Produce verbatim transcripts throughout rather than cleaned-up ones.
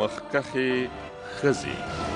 مخکخې ښځې.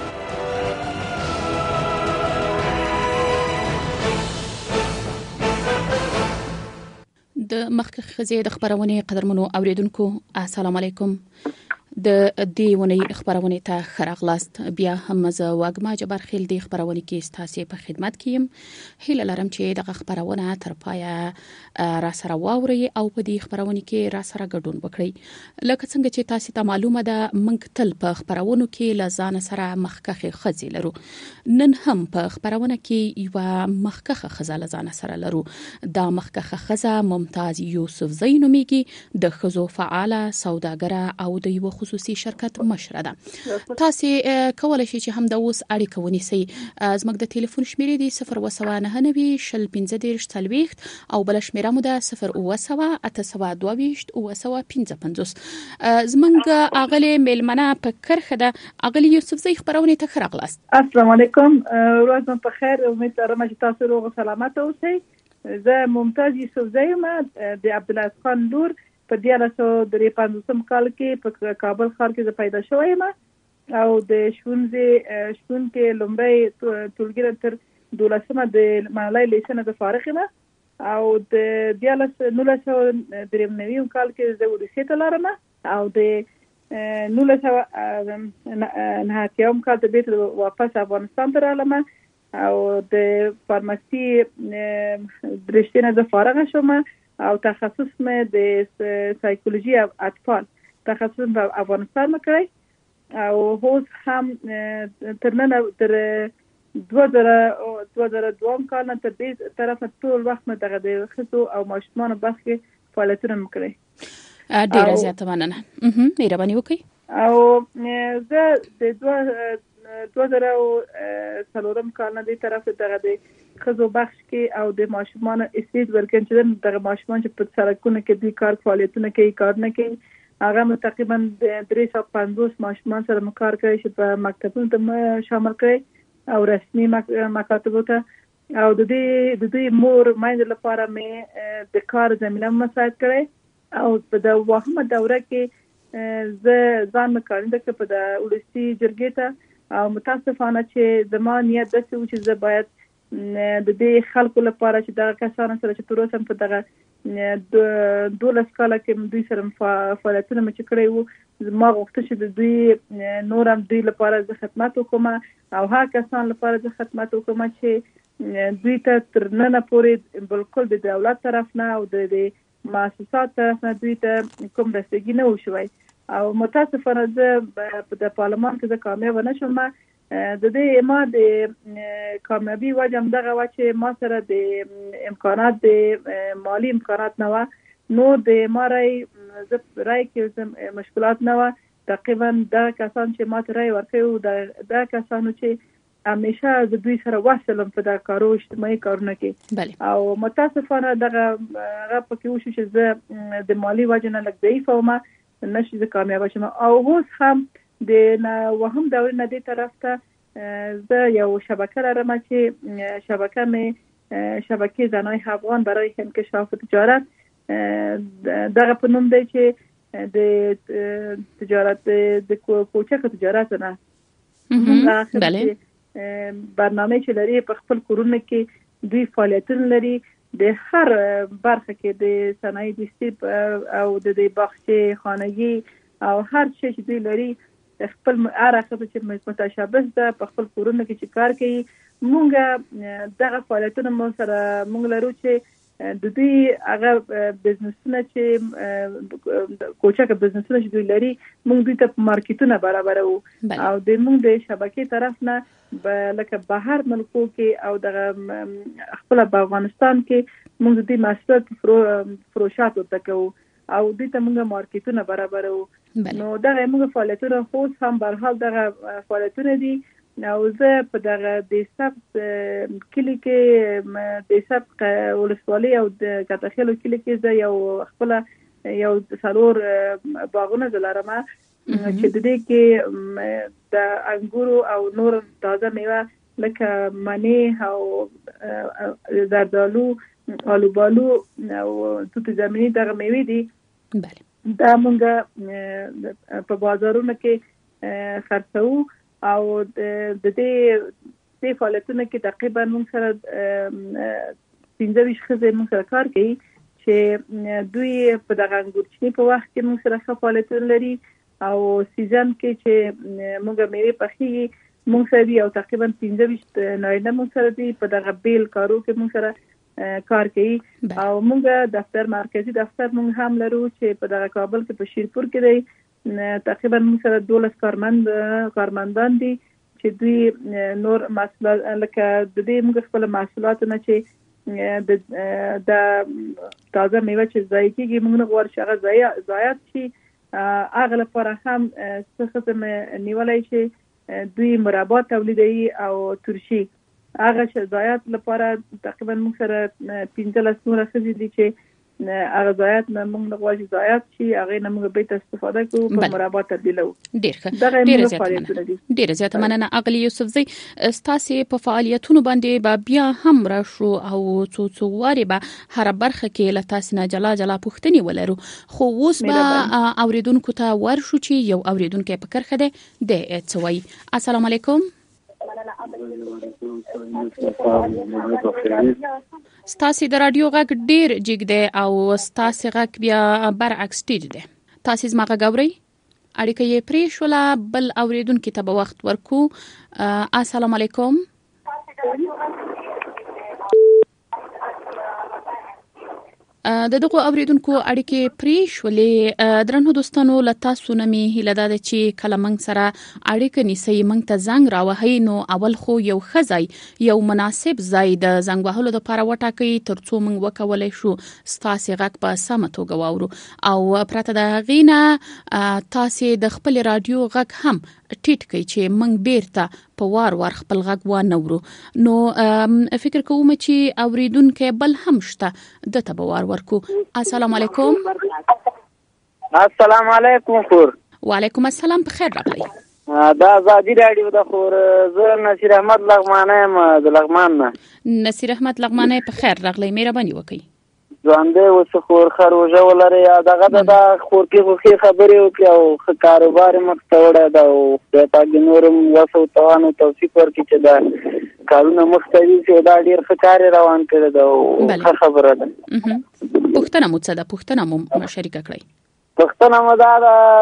د مخکخ ښځې د خبرونې قدرمنو اوریدونکو السلام علیکم. د دې ونې خبرونه ته خراغلاست. بیا هم زه واګما جبر خیل د خبرونه کې ستاسو په خدمت کې يم. هیله لرم چې د خبرونه تر پایه را سره واوري او په دې خبرونه کې را سره ګډون وکړي. لکه څنګه چې تاسو ته معلومه ده موږ تل په خبرونو کې لزان سره مخکخه خځې لرو. نن هم په خبرونه کې یو مخکخه خځه لزان سره لرو. دا مخکخه خځه ممتاز یوسف زینومیږي، د خزو فعاله سوداګره او د یو خصوصي شرکت مشره ده. تاسو کولای شئ چې هم د اوس اړیکه ونیسئ. زموږ د ټلیفون شمیرې دي صفر اوه سوه نهه نوي شل پنځه دېرش څلوېښت او بل شمیره مو ده صفر اوه سوه اته سوه دوه ویشت اوه سوه پنځه پنځوس. زموږ اغلی میلمنه په کرخه ده. اغلی یوسف زی خبرونه ته خراغلاست. السلام علیکم، ورځ مو په خیر. امید لرم چې تاسو روغ او سلامت اوسئ. زه ممتاز یوسف زی یم د عبدالله خان لور. په دیارلس سوه درې پنځوسم کال کې په کابل ښار کې زه پیدا شوی یم او د ښوونځي شپون کې لومړی ټولګي تر دولسمه د ملالۍ لیسه نه فارغ یم او د دیارلس نولس سوه درې نوي کال کې زه اودیسې ته لاړم او د نولس سوه نهه اتیایم کال ته بیرته واپس افغانستان ته راغلم او د فارماسي درشتي نه زه فارغه شوم او تخصص مې د سایکولوژي اطفال تخصص په افغانستان مې کړی او اوس هم تر نن تر دوه زره دوه کال نه تر دې طرفه ټول وخت مې دغه د ښځو او ماشومانو برخه کې فعالیتونه مې کړی. ډیره زیاته مننه. مهرباني وکړئ. او زه د دوه دوه زره څلورم کال نه دې طرف دغه د ښځو بخش کې او د ماشومانو استعداد ورکړم چې دغه ماشومان چې په سړکونو کې د کار فعالیتونه کوي کار نه کوي هغه تقریبا درې سوه پنځوس ماشومان سره مو کار کوي چې په مکتبونو ته شامل کړي او رسمي مکاتبو ته او د دې د دې مور مایندې لپاره مې د کار زمینه مساعد کړي او په د واهمه دوره کې زه ځان مکارنده کې په د ولسی جرګې ته او متاسفانه چې زما نیت داسې و چې زه باید د دې خلکو لپاره چې دغه کسانو سره چې تر اوسه په دغه دولس کاله کې دوی سره فعالیتونه مې چې کړی وو ما غوښتل چې د دوی نور هم دوی لپاره زه خدمت وکړم او هغه کسان لپاره زه خدمت وکړم چې دوی ته تر ننه پورې بالکل د دولت طرف نه او د مؤسسات طرف نه دوی ته کوم رسیدګي نه و شوی او متاسفانه زه په د پارلمان کې زه کامیاب نه شوم. د دې ما د کامیابی وجه هم دغه و چې ما سره د امکانات د مالی امکانات نه و نو د ما رای زه رای کې مشکلات نه و. تقریبا دغه کسان چې ما ته رای ورکوي دغه کسانو چې همیشه د دوی سره وصلم په دغه کارو اجتماعي کارونه کې او متاسفانه دغه هغه پکې وشو چې زه د مالی وجه نه لږ ضعیفه وم نشي زه کامیاب شم او اوس هم د وهم دورې نه دې طرف ته زه یو شبکه لرم چې شبکه مې شبکه زنای افغان برای انکشاف تجارت دغه په نوم دی چې د تجارت د کوچک تجارت نه بله برنامه چې لري په خپل کورونه کې دوی فعالیتونه لري د هر برخه کې د صنایع دستی او د باغچې خانگی او هر شی چې دوی لري خپل عرقه چې متشابه ده په خپل کورونه کې چې کار کوي. مونږ دغه فعالیتونه مو سره مونږ لرو چې د دوی هغه بزنسونه چې کوچک بزنسونه چې دوی لري مونږ دوی ته مارکیټونه برابرو او د مونږ د شبکې طرف نه لکه بهر ملکو کې او دغه خپل په افغانستان کې مونږ د دې محصولات فروشات وکړو او دوی ته مونږ مارکیټونه برابرو. نو دغه موږ فعالیتونه خو هم برحال دغه فعالیتونه دي او زه په دغه د سبز کلی کې د سبز ولسوالۍ او د کتخیلو کلی کې زه یو خپل یو څلور باغونه لرم چې د دې کې د انګورو او نور تازه میوه لکه مڼې او زردالو آلوبالو او توت زمینی دغه میوې دي. بله دا مونږ په بازارونو کې خرڅو او د دې د فعالیتونو کې تقریبا موږ سره پنځه ویشت ښځې موږ سره کار کوي چې دوی په دغه انګورچیني په وخت کې موږ سره ښه فعالیتونه لري او سیزن کې چې موږ میوې پخېږي موږ سره او تقریبا پنځه ویشت نارینه موږ سره دي په دغه بیل کارو کې موږ سره کار کوي او موږ دفتر مرکزی دفتر موږ هم لرو چې په دغه کابل کې په شیرپور کې دی تقریبا موږ سره دولس کارمند کارمندان دي چې دوی نور محصولات لکه د دې موږ خپل محصولات نه چې د تازه میوه چې ځای کېږي موږ نه غواړو چې هغه ضایع ضایعات شي هغه لپاره هم څه قسم نیولای شي دوی مربا تولیدوي او ترشي هغه چې ضایعات لپاره تقریبا موږ سره پنځلس نور ښځې دي چې هغه ضایعات نه موږ نه غواړو ضایعات شي هغه نه موږ به استفاده کوو په مربا تبدیلو. ډیر ښه ډیر زیات ډیر زیات مننه اغلی یوسفزی ستاسو په فعالیتونو باندې با بیا هم راشو او څو څو واري به هر برخه کې له تاسو نه جلا جلا پوښتنې ولرو خو اوس به اوریدونکو ته ورشو چې یو اوریدونکو په کرخه ده د څوي. السلام علیکم. ستاسو د رادیو غږ ډیر جګ دی او ستاسو غږ بیا برعکس ټیټ دی. تاسو زما غږ اورئ؟ اړیکه یې پرې شوله بل اوریدونکو ته به وخت ورکو. السلام علیکم. د دغه اوریدونکو اړیکې پرې شولې. درنو دوستانو له تاسو نه می هیله ده چې کله موږ سره اړیکه نیسئ موږ ته زنګ راوهئ نو اول خو یو ښځای یو مناسب ځای د زنګ وهلو لپاره وټاکئ ترڅو موږ وکولای شو ستاسو غږ په سمه توګه واورو او پرته د هغې نه تاسو د خپل رادیو غږ هم ټیټ کړئ چې موږ بیرته په وار وار خپل غږ وانورو. نو فکر کوم چې اوریدونکو بل هم شته د تبوار ورکو. السلام علیکم. السلام علیکم خور. وعلیکم السلام په خیر راغلی. دا ازادي رادیو د خور زه نصیر احمد لغمانه یم د لغمان نه. نصیر احمد لغمانه په خیر راغلی مهرباني وکړئ. ځوانده اوس خور خروجه ولري دغه د خور کې خو خبرې وکړي او خ کاروبار مخته وړه دا او د پاګ نورم وسو توانو توفیق ورکړي چې دا کارونه مخته وي چې دا ډیر ښه کار روان کړي دا او خبره ده. پښتنه مو څه ده پښتنه مو شریک کړئ. پښتنه مو دا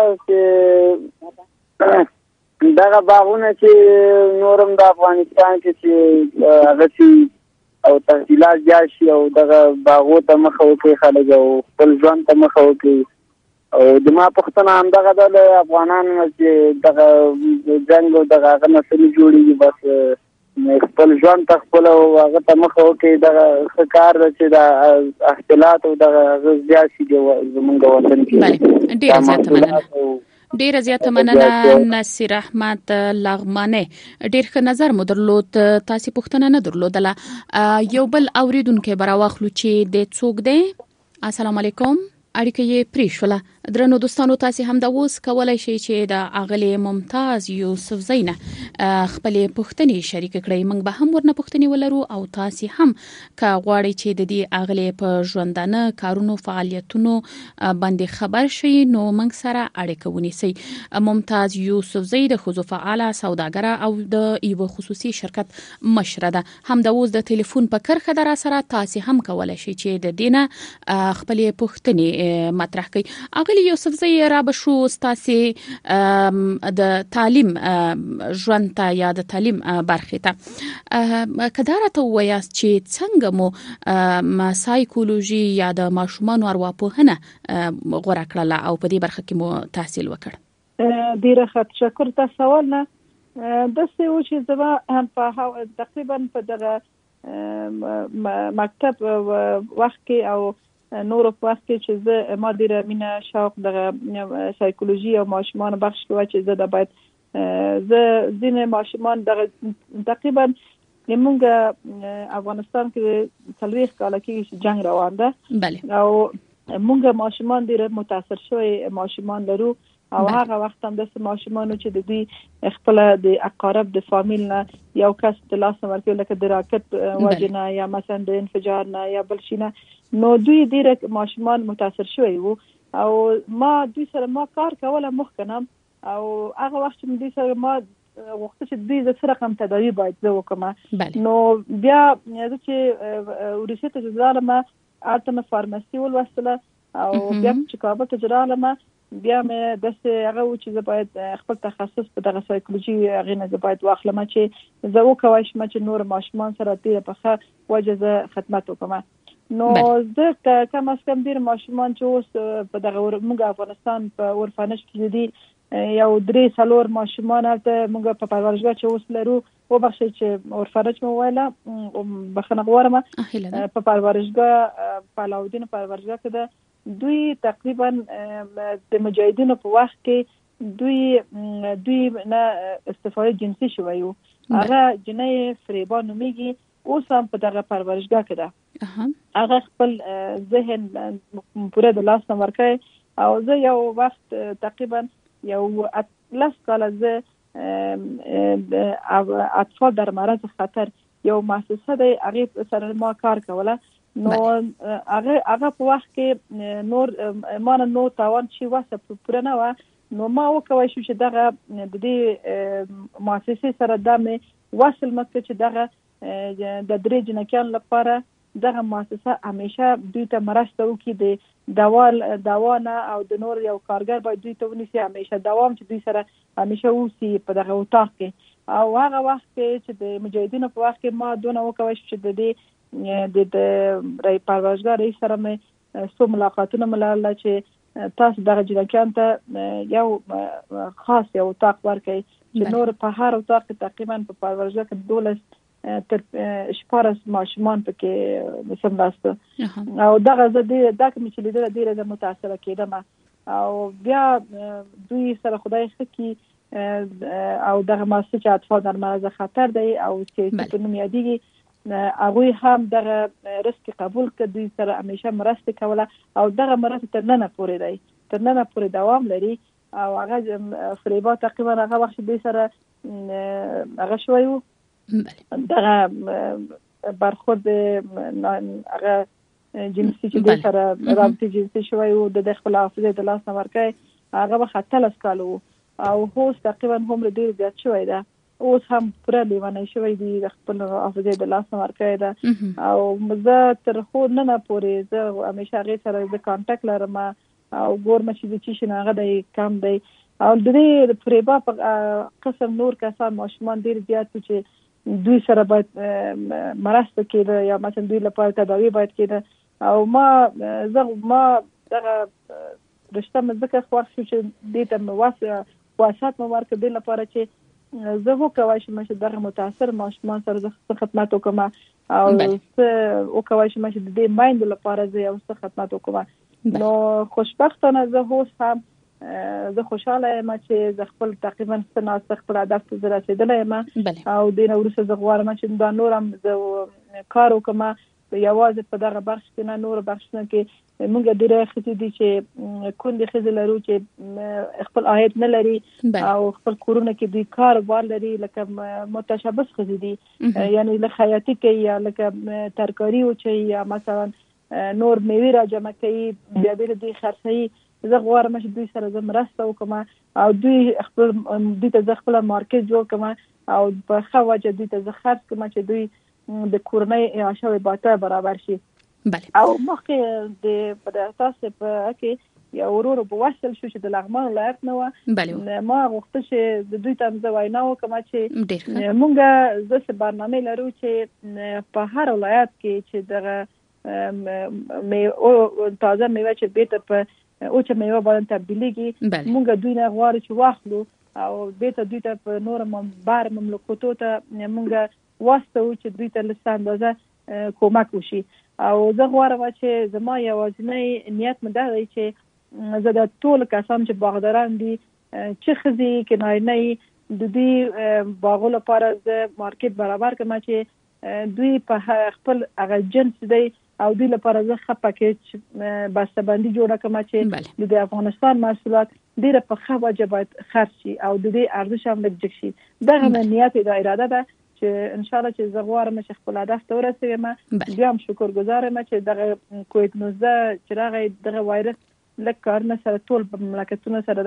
چې دغه باغونه چې نورم د افغانستان کې چې هغه چې او تحصیلات جار شي او دغه باغو ته مخه وکړي خلک او خپل ژوند ته مخه وکړي او د ما پښتنه هم دغه د افغانانو چې دغه جنګ او دغه هغه نسل جوړېږي بس خپل ژوند ته خپل او هغه ته مخه وکړي دغه ښه کار ده چې د احتلات او دغه زیات شي زمونږ وطن کې. ډېره زیاته مننه. ډیره زیاته مننه نصیر احمد لغمانه. ډیر ښه نظر مو درلود. تاسو پوښتنه نه درلودله. یو بل اوریدونکو براواخلو چې د څوک دی. السلام علیکم. اړیکه یې پرې شوله. درنو دوستانو تاسو هم دا اوس کولای شئ چې د اغلی ممتاز یوسفزی نه خپلې پوښتنې شریک کړئ. موږ به هم ورنه پوښتنې ولرو او تاسو هم که غواړئ چې د دې اغلی په ژوندانه کارونو فعالیتونو باندې خبر شئ نو موږ سره اړیکه ونیسئ. ممتاز یوسفزی د ښځو فعاله سوداګره او د یو خصوصي شرکت مشره ده. هم د اوس د ټلیفون په کرخه در سره تاسو هم کولای شئ چې د دینه خپلې پوښتنې مطرح کړئ. اغلی یوسفزی را بشو ستاسو د تعلیم ژوند ته یا د تعلیم برخه ته کدار ته وایاست چې څنګه مو سایکولوژي یا د ماشومان ارواپوهنه غوړه کړله او په دې برخه کې مو تحصیل وکړ. ډیره ښه تشکر. تاسو سوال نه د څه و چې زما هم په تقریبا په دغه مکتب وخت کې او نور په وخت کې چې زه ما ډیره مینه شوق دغه سایکولوژي او ماشومان بخش کې چې زه د باید زه ځینې ماشومان دغه تقریبا موږ افغانستان کې څلوېښت کاله کې جنگ روان ده او موږ ماشومان ډیره متاثر شوی ماشومان لرو او هغه وخت هم د ماشومانو چې د دوی خپل د اقارب د فامیل نه یو کس د لاس ورکوي لکه د راکټ وجنه یا مثلا د انفجار نه یا بل شي نه نو دوی ډیره ماشومان متاثر شوی وو او ما دوی سره ما کار کوله مخکنه او هغه وخت چې دوی سره ما وخت چې دوی د سره رقم تداوی باید زه وکم نو بیا زه چې ورسته ته ځالم البته فارماسي ولوستله او بیا چې کابل ته ځالم بیا مې داسې هغه و چې زه باید خپل تخصص په دغه سایکولوژي هغې نه زه باید واخلم چې زه وکولی شم چې نور ماشومان سره ډېره په ښه وجه زه خدمت وکړم. نو زه کم از کم ډېر ماشومان چې اوس په دغه موږ افغانستان په اورفنج کې دي یو درې څلور ماشومان هلته موږ په پرورشګاه چې اوس لرو وبخښئ چې اورفنج مې وویله بخښنه غواړم په پرورشګاه په علاودین پرورشګاه کې ده دوی تقریبا د مجاهدینو په وخت کې دوی دوی نه استفاده جنسي شوی و هغه جنۍ فریبا نومیږي اوس هم په دغه پرورشګاه کې ده هغه خپل ذهن پوره د لاس نه ورکړی او زه یو وخت تقریبا یو اتلس کاله زه اطفال در معرض خطر یو مؤسسه دی هغې سره ما کار کوله نو هغه هغه په وخت کې نور ما نه نو تاوان شي واسه پوره نه و نو ما وکوي شو چې دغه د دې مؤسسې سره د مې وصل مکه چې دغه د درې جنکیان لپاره دغه مؤسسه همیشه دوی ته مرسته وکړي د دوا دوا نه او د نور یو کارګر باید دوی ته ونیسي همیشه دوام چې دوی سره همیشه اوسي په دغه اتاق کې او هغه وخت کې چې د مجاهدینو په وخت کې ما دونه وکوي چې د دې د د رای پرورشګاه رئیس سره مې څو ملاقاتونه ملاله چې تاسو دغه جنکیان ته یو خاص یو اتاق ورکړئ چې نور په هر اتاق کې تقریبا په پرورشګاه کې دولس تر شپاړس ماشومان پکې سملاسته او دغه زه دې دا کوم چې لیدل ډېره زه متاثره کېدم او بیا دوی سره خدای ښه کړي او دغه مؤسسه چې اطفال در معرض خطر دی او چې په نوم یادېږي هغوی هم دغه رزق قبول کړ دوی سره همیشه مرسته کوله او دغه مرسته تر ننه پورې دی تر ننه پورې دوام لري او هغه فریبا تقریبا هغه وخت دوی سره هغه شوی و دغه برخورد هغه جنسي چې دوی سره رابطې جنسي شوی و د خپل حافظې د لاس نه ورکړی هغه وخت اتلس کاله و او اوس تقریبا هومره ډېر زیات شوی ده اوس هم پوره لیونی شوی دی د خپل حافظې د لاس نه ورکړی ده او زه تر خو ننه پورې زه همیشه هغې سره زه کانټکټ لرم او ګورم چې د څه شي نه هغه دی کم دی او د دې فریبا په قسم نور کسان ماشومان ډېر زیات و چې دوی سره باید مرسته کېده یا مثلا دوی لپاره تداوی باید کېده او ما زه ما دغه رشته مې ځکه خوښ شو چې دې ته مې واسات مې ورکړ دې لپاره چې زه وکولی شم چې دغه متاثر ماشومان سره زه خدمت وکړم او زه وکولی شم چې د دې میندو لپاره زه یو څه خدمت وکړم نو خوشبختانه زه اوس هم زه خوشحاله یم چې زه خپل تقریبا څه ناڅه خپل هدف ته زه رسېدلی یم او دې نه وروسته زه غواړم چې دا نور هم زه کار وکړم یوازې په دغه بخش کې نه نور بخشونه کې موږ ډېرې ښځې دي چې کونډې ښځې لرو چې خپل عاید نه لري او خپل کورونه کې دوی کاروبار لري لکه متشبث ښځې دي یعنی لکه خیاطي کوي یا لکه ترکاري وچوي یا مثلا نور میوې را جمع کوي بیا بېرته دوی خرڅوي زه غواړم چې دوی سره زه مرسته وکړم او دوی خپل دوی ته زه خپله مارکېټ جوړ کړم او په ښه وجه دوی ته زه خرڅ کړم چې دوی د کورنۍ اعاشه او باټه برابر شي او مخکې د په اساس په کې یو ورور په وصل شو چې د لغمان ولایت نه و ما غوښتل چې د دوی ته زه وینا وکړم چې مونږ زه څه برنامه لرو چې په هر ولایت کې چې دغه تازه میوه چې بیرته په اوچه میوه باندې تبدیلیږي مونږ دوی نه غواړو چې واخلو او بیرته دوی ته په نور بار مملکتو ته مونږ واسطه و چې دوی ته لسته اندازه کومک وشي او زه غواړم چې زما یوازینی نیت مې دا دی چې زه د ټولو کسان چې باغداران دي چې ښځې که نارینه د دوی باغو لپاره زه مارکېټ برابر کړم چې دوی په خپل هغه جنس دی او دوی لپاره زه ښه پکیج بسته‌بندي جوړه کړم چې د افغانستان محصولات ډېره په ښه وجه باید خرڅ شي او د دې ارزش هم لږ جګ شي دغه مې نیت دا اراده ده چې ان شاء الله چې زه غواړم چې خپل هدف ته ورسېږم بیا هم شکرګزار یم چې دغه کووید نوزده چې راغی دغه وایرس لږ کارونه سره ټول په مملکتونو سره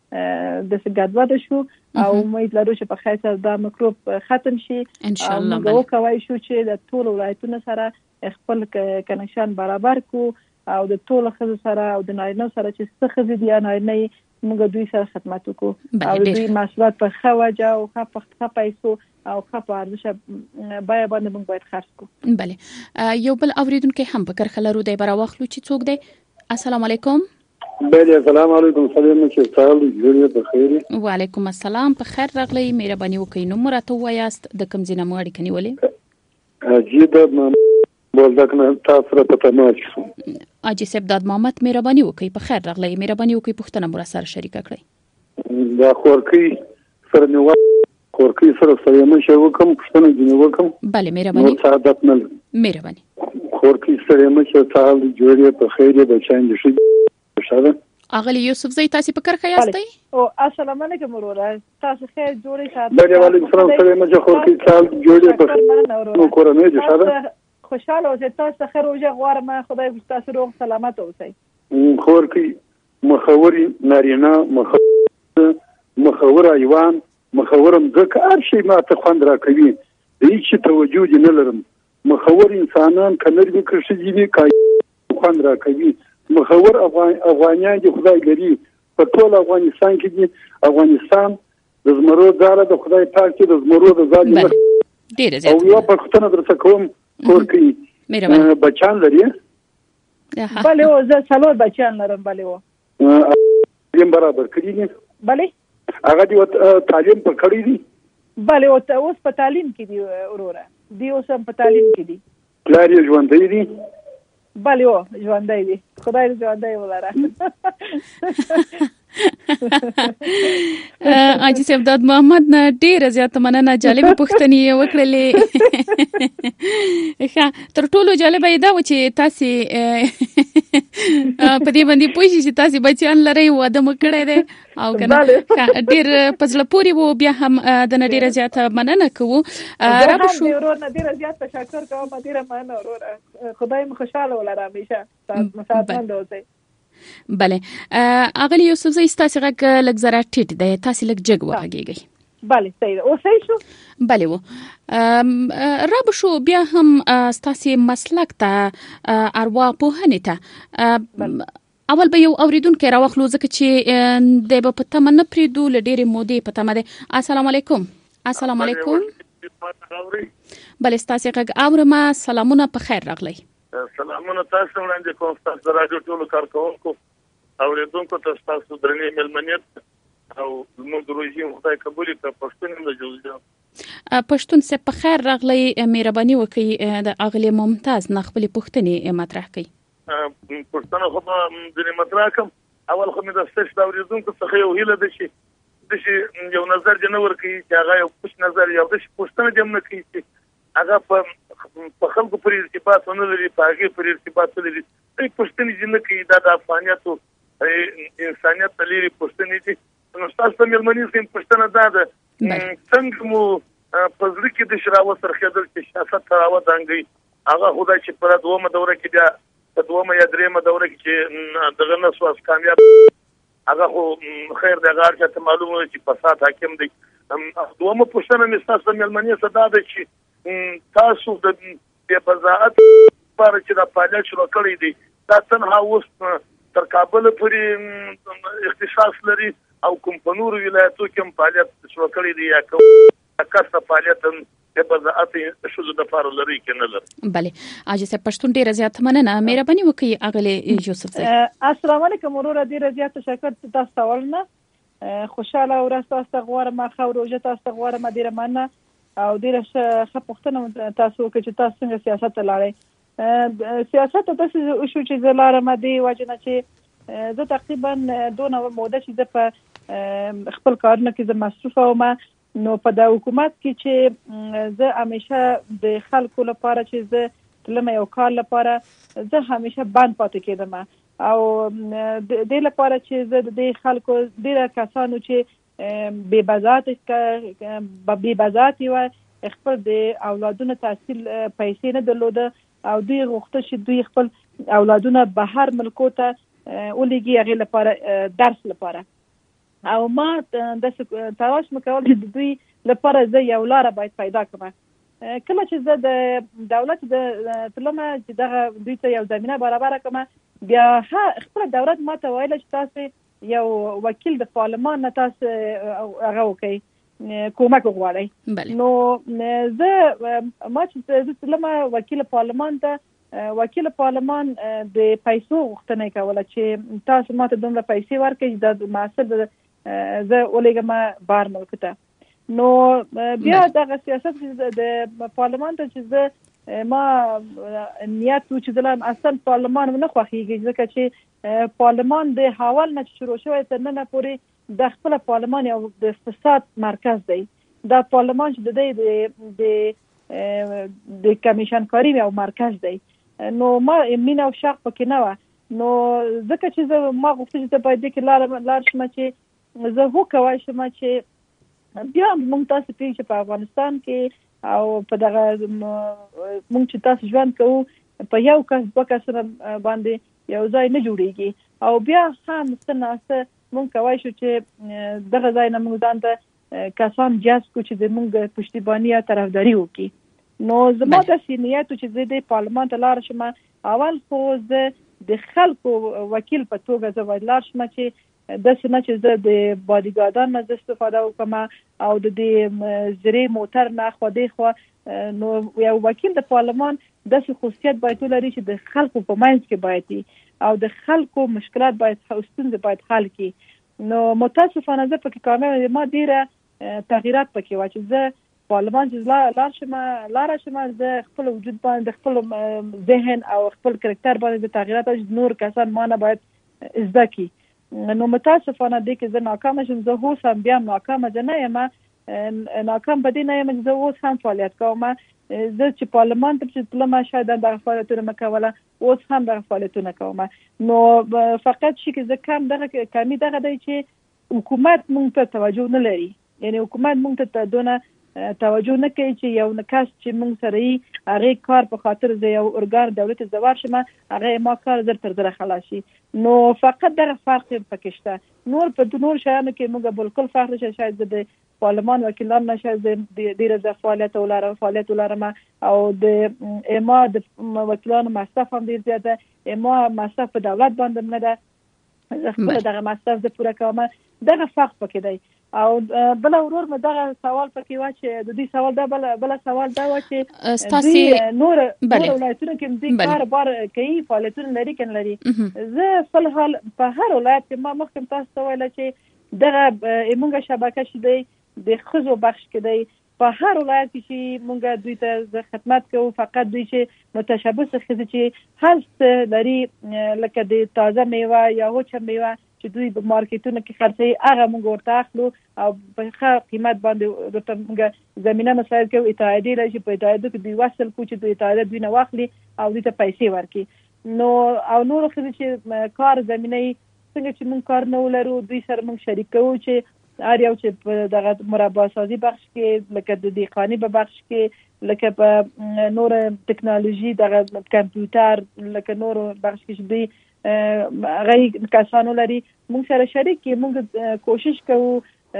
د ګډوډ شو او امید لرو چې په خیر سره دا میکروب ختم شي ان شاء الله. موږ وکوي شو چې د ټول ولایتونو سره خپل کنکشن برابر کو او د ټول خزو سره او د نارینه سره چې څه خزې دي نارینه موږ دوی سره خدمت وکړو او دوی محصولات په خواجه او په ښه پیسو او ښه په ارزښت بیا باندې موږ باید خرڅ کړو. بله یو بل اوریدونکو هم په کرخه لرو دی برا واخلو چې څوک دی. السلام علیکم. بله السلام علیکم. سلام چې تاسو جوړه په خیر. وعلیکم السلام. په خیر راغلی. مهرباني وکړئ نو مرته وایاست د کوم ځای نه مو اړیکه نیولې؟ جیده بولدکنه تاسو را په تماس شو. اجي سبداد محمد مهرباني وکړئ په خیر راغلی. مهرباني وکړئ پښتنه مور سره شریک کړئ. دا خورکی سره نیو خورکی سره سره مشه وکم پښتنه جنو وکم. بله مهرباني. نو سعادت نه. مهرباني. خورکی سره مشه تاسو جوړه په خیر به چاند شي. شاده اغلی یوسف زئی تاسو په کرخه یاستئ؟ او السلام علیکم وروره. تاسو خیر جوړی ساتئ. بله وعلیکم السلام. سره مشه خورکی تاسو جوړه په نو کورنۍ ده شاده. خوشاله اوسئ. تاسو خیر اوجه غواړم خدای دې تاسو روغ سلامت اوسئ. خورکی مخوري نارینه مخور مخور ایوان مخورم ځکه هر شي ما ته خوند را کوي هیڅ توجه نه لرم. مخور انسانان کنر به کړشي دي کای خوند را کوي. مخور افغان افغانان دي خدای لري په ټول افغانستان کې دي. افغانستان د زمرو ځاله د خدای پاک کې د زمرو د ځاله ډیره زیات او یو په ختنه درته کوم کورکی بچان لري. بله او زه څلور بچان لرم. بله او تعلیم برابر کړی دي. بله هغه دی تعلیم په کړی دي. بله او اوس په تعلیم کې دي وروره. دی اوس په تعلیم کې دي. پلار یې ژوندی دي. بله او ژوندی دي. خدای دې ژوندی ولره. اجي سبداد محمد نه ډیره زیاته مننه. جالب پوښتنې وکړلې. ښه تر ټولو جالب دا و چې تاسو په دې باندې پوه شئ چې تاسو بچیان لرئ واده مو کړی دی او کنه ډیر پزله پوری وو. بیا هم د نه ډیره زیاته مننه کوو. را به شو ورور نه ډیره زیاته تشکر کوم. ډیره مننه ورور. خدای مو خوشاله ولره همیشه. تاسو مساعدت اوسئ. بله اغلی یوسف زئی تاسو غږ لږ زره ټیټ دی. تاسو لږ جګ وغږیږئ. بله صحیح او صحیح شو. بله و را به شو بیا هم تاسو مسلک ته اروا پوهنې ته اول به یو اوریدونکو راوخلو ځکه چې د په پته نه پریدو لډېرې مودې پته مده. السلام علیکم. السلام علیکم. بله تاسو غږ اورم. سلامونه په خیر راغلی. سلامونه تاسو وړاندې کوم. تاسو راځو ټول کارکونکو اوریدونکو ته تاسو درنې ملمنیت او موږ روزي خدای قبول کړي. پښتون د جوړجو پښتون سه په خیر راغلی. مهرباني وکړئ د اغلی ممتاز نه خپل پښتنې مطرح کړئ. پښتنه خو د مطرح کوم. اول خو مې د ستاسو د اوریدونکو څخه یو هیله ده چې د شي یو نظر جنور کوي چې هغه یو پښ نظر یو د پښتنه جمع نه کوي چې هغه په په خلکو پر ارتباط ونه لري. په هغه پر ارتباط لري. ای پښتني جن کوي دا د افغانیت او انسانیت لري پښتني دي. نو تاسو په ملمنې سیم پښتنه دا ده څنګه مو په ځل کې د شراوه سرخیدل چې سیاست راوه دانګي هغه خدای چې پر دومره دوره کې بیا په دومره یا درېمه دوره کې چې دغه نسو اس کامیاب هغه خو خیر د غار چې معلومه چې فساد حاکم دی. دومره پښتنه مستاسو ملمنې صدا ده چې تاسو د په بزاعت پر چې د فعالیت شروع کړی دی. دا تنها اوس تر کابل پورې اختصاص لري او کوم په نور ولایتو کې فعالیت شروع کړی دی یا کوم کسب فعالیت په بزاعت شوزو د فارو لري کې نه لري. بله اجي سه پښتون ډیره زیات مننه. مهرباني وکړئ اغلی یوسف زئی. السلام علیکم ورور. ډیره زیات تشکر تاسو ولنه. خوشاله ورځ تاسو غواړم. خو روزه تاسو غواړم. ډیره مننه او ډیره ښه پوښتنه تاسو وکړه چې تاسو څنګه سیاست لاړئ. سیاست تاسو شو چې زلاره مدي واجنه چې زه تقریبا دونه موده چې زه په خپل کارونه کې زه مصروفه وم. نو په د حکومت کې چې زه همیشه د خلکو لپاره چې زه تلم یو کار لپاره زه همیشه بند پاتې کېدم او د دې لپاره چې زه د خلکو ډیره کسانو چې بې بزات بې بزات و خپل د اولادونو تحصیل پیسې نه درلوده او دوی غوښته چې دوی خپل اولادونه بهر ملکو ته ولېږي هغې لپاره درس لپاره. او ما د تلاش مکول چې د دوی لپاره زه یو لار باید پیدا کړم. کله چې زه د دولت د تلمه چې دغه دوی ته یو زمينه برابر کړم، بیا خپل دولت ما ته ویل چې تاسو یو وکیل د پارلمان نه تاسو هغه وکړئ، کومک وغواړئ. نو زه ما چې زه تلمه وکیل پارلمان ته، وکیل پارلمان د پیسو غوښتنه کوله چې تاسو ماته دومره پیسې ورکړئ د محصل زه ولېږم بهر ملک ته. نو بیا دغه سیاست د پارلمان ته چې زه ما نیت و چې زه اصلا پارلمان نه خوښېږي، ځکه چې پارلمان د حوال نه شروع شوی تر ننه پورې د خپل پارلمان یو د فساد مرکز دی. دا پارلمان چې د د کمیشن کاری یو مرکز دی. نو ما مینه او شوق پکې نه وه. نو ځکه چې زه ما غوښتل چې باید کې لار لار شم چې زه وکوای شم چې بیا موږ تاسو پیږ چې په افغانستان کې او په دغه موږ چې تاسو ژوند کوو په یو کس دوه کسونه باندې یو ځای نه جوړیږي، او بیا هم څه موږ کوای شو چې دغه ځای نه موږ ځان ته کسان جذب کړو چې زموږ پشتیباني یا طرفداري وکړي. نو زما داسې نیت و چې زه د پارلمان ته لاړ شم. اول خو زه د خلکو وکیل په توګه زه باید لاړ شم چې داسې نه چې زه د باډیګارډانو نه زه استفاده وکړم او د دې زړې موټر نه خوا دې خوا. نو یو وکیل د پارلمان داسې خصوصیت باید ولري چې د خلکو په منځ کې باید وي او د خلکو مشکلات باید ستونزې باید حل کړي. نو متاسفانه زه پکې کامیابه یم. ما ډېره تغییرات پکې وه چې زه پارلمان چې لاړ شم لاره شم زه خپل وجود باندې خپل ذهن او خپل کرکټر باندې د تغییرات چې نور کسان ما نه باید زده کړي. نو متاسفانه دې کې زه ناکامه شم. زه اوس هم بیا ناکامه زه نه یم، ناکام په دې نه یم چې زه اوس هم فعالیت کوم. زه چې پارلمان ته چې تلم شاید دغه فعالیتونه مې کوله، اوس هم دغه فعالیتونه کوم. نو فقط شي کې زه کم دغه کمی دغه دی چې حکومت مونږ ته توجه نه لري. یعنی حکومت مونږ ته دونه توجه نه کوي چې یو نکاس چې مونږ سره یې هغې کار په خاطر زه یو ارګان دولت زوار شم هغې ما کار زر تر زره خلاص شي. نو فقط دغه فرق پکې شته. نور په نور شیانو کې مونږ بالکل فرق نشته. شاید زه د پارلمان وکیلان نه شاید ډېره زه فعالیت ولرم فعالیت ولرم او د اما د وکیلانو مصرف هم ډېر زیات ده. اما مصرف په دولت باندې نه ده، زه خپله دغه مصرف زه پوره کوم. دغه فرق پکې دی. او بل ورور مې دغه سوال پکې و چې د دې سوال دا بل بل سوال دا و چې ستاسي نور نور ولایتونو کې دې کار بار کوي فعالیتونه لري کنه لري. زه په حال په هر ولایت کې ما مخکې تاسو ته ویل چې دغه موږ شبکه شې دی د خزو بخش کې دی په هر ولایت کې چې موږ دوی ته خدمت کوو. فقط دوی چې متشبث خزې چې هست لري لکه د تازه میوه یا وچه میوه چې دوی په مارکیټونو کې خرڅوي هغه موږ ورته اخلو او په ښه قیمت باندې ورته موږ زمینه مساعد کوو. اتحادیې لري چې په اتحادیو کې دوی وصل کړو چې دوی اتحادیه دوی نه واخلي او دوی ته پیسې ورکړي. نو او نورو ښځې چې کار زمینه یې څنګه چې موږ کار نه ولرو دوی سره موږ شریک کوو چې هر یو چې په دغه مربع سازي بخش کې لکه د دیقاني په بخش کې لکه په نور ټکنالوژي دغه کمپیوټر لکه نور بخش کې دوی غي کسانو لري موږ سره شریک کې موږ کوشش کوو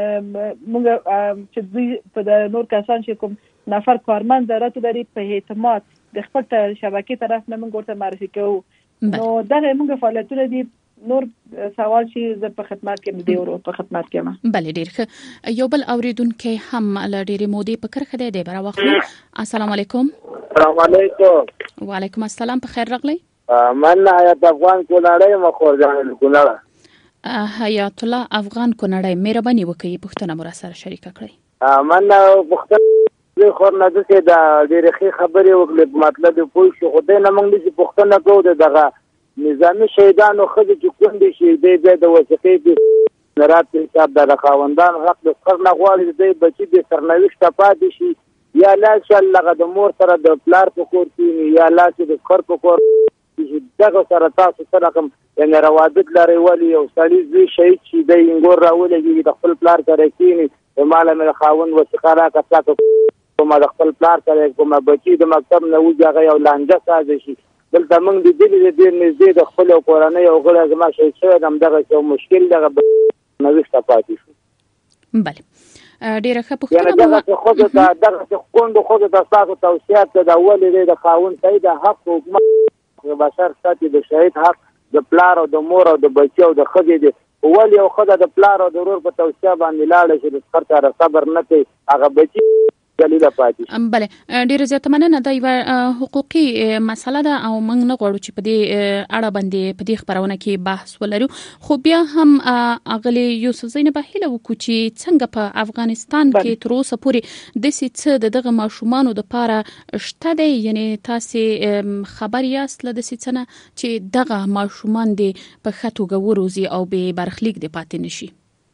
موږ چې دوی په نور کسان چې کوم نفر کارمند ضرورت لري په اعتماد د خپل شبکې طرف نه موږ ورته معرفي کوو. نو دغه موږ فعالیتونه دي. نور سوال چې زه په خدمت کې مدي ورو په خدمت کې ما بل ډیر ښه. یو بل اوریدونکو هم ل ډېرې مودې په کرخه دی برا واخلو. السلام علیکم. السلام علیکم. وعلیکم السلام. په خیر راغلی. من حیات افغان کونړی مخور جان کونړ حیات الله افغان کونړی مهرباني وکړئ پښتنه مر سره شریک کړئ. من پښتنه خور نه ده چې دا ډېرې ښې خبرې وکړې مطلب پوه شو. خدای نه موږ دې پښتنه کوو دغه نظامی شهیدانو ښځې چې کونډې شي دی بیا د وثیقې د نرات حساب د خاوندان حق د فخر نه غواړي دی بچي د سرنوشته پاتې شي یا لاس هغه د مور سره د پلار په کور کښېني یا لاس د کور په کور دغه سره تاسو سره کوم یعنې روابط لرئ ولې یو سړي زوی شهید شي دی انګور راولګېږي د خپل پلار سره کښېني ماله مې د خاوند وثیقه راکړه تا کومه د خپل پلار سره کومه بچي د مکتب نه وځي هغه یو لانجه سازه شي. دلته موږ د دې ډېر نږدې د خپل کورنۍ او غړي زما شهید شوی همدغه یو مشکل دغه نوښت پاتې شو. بله ډیره ښه پوښتنه مو دغه خو د دغه کوم خو د تاسو توصیات د اولې د قانون ته د حق حکومت بشر ساتي د شهید حق د پلار او د مور او د بچي او د خدي د ول یو خدای د پلار او د ورور په توصیه باندې لاړ شي د سره صبر نه کوي هغه بچي دلیل پاتې. بله ډیره زیاته مننه دا یو حقوقي مسله ده او موږ نه غواړو چې په دې اړه باندې په دې خبرونه کې بحث ولرو خو بیا هم اغلی یوسف زینب هیله وکړو چې څنګه په افغانستان کې تر اوسه پورې د سیڅ دغه ماشومانو د پاره شته دی یعنی تاسو خبر یاست له د سیڅنه چې دغه ماشومان دی په خټو غوروزي او به برخلیک دی پاتې نشي.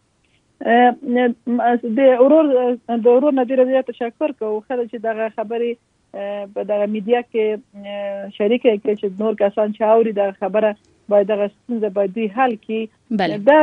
د اورور د اورور نظر زیات تشکر کوم خلک چې دغه خبرې په دغه میډیا کې شریک کړي چې نور کسان چې اوري دغه خبره باید دغه څنګه باید دی حل کړي دا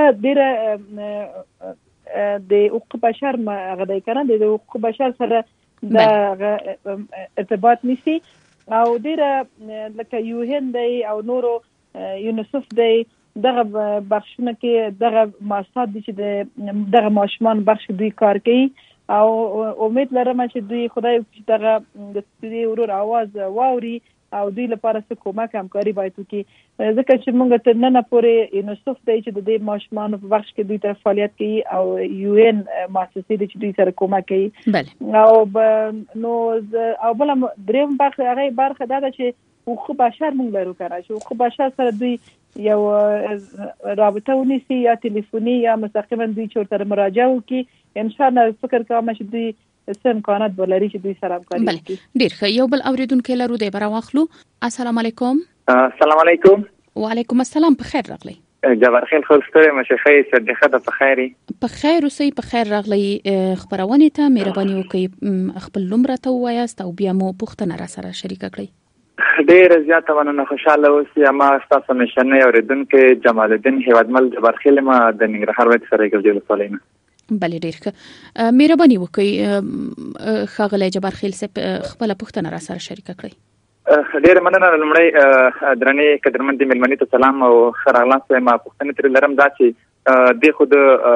ډیره د حقوق بشر ما غدای کنه د حقوق بشر سره د ارتباط نشي او ډیره لکه یو هند او نورو یونیسف دی دغه بخښنه کې دغه مؤسسات دي چې دغه ماشومان بخښ دوی کار کوي او امید لرم چې دوی خدای دغه د دې ورور आवाज واوري او دوی لپاره څه کومک همکاري باید وکړي ځکه چې موږ تر نن پورې یونیسف دی چې د دې ماشومان په بخښ کې دوی ته فعالیت کوي او یو ان مؤسسې دي چې دوی سره کومک کوي او نو او بل دریم برخه هغه برخه دا چې حقوق بشر موږ لرو کنه چې حقوق بشر سره دوی یو رابطه ونیسي یا ټلیفوني یا مستقیما دوی چورته مراجعه وکړي ان شاء الله فکر کوم چې دوی سم امکانات ولري چې دوی سره همکاري وکړي. ډیر ښه یو بل اوریدونکو لرو دی برا واخلو. السلام علیکم. السلام علیکم. وعلیکم السلام په خیر راغلی. جبار خیل خو ستړي مشخې صدقه د بخیري په خیر اوسې په خیر راغلی خبرونه ته مهرباني وکړئ خپل نمبر ته وایاست او بیا مو پوښتنه را سره شریک کړئ. ډیر زیاته مننه خوشاله اوسئ ما تاسو نشنه اوریدونکو جمال الدین هیوادمل جبار خیل ما د ننګرهار ولایت سره ګرځول سولینه. بله ډیر ښه مهرباني وکړئ خاغله جبار خیل خپل پوښتنه را سره شریک کړئ. ډیر مننه لمړی درنې قدرمن دي ملمنې ته سلام او خراغلاس ما پوښتنه تر لرم دا چې د خود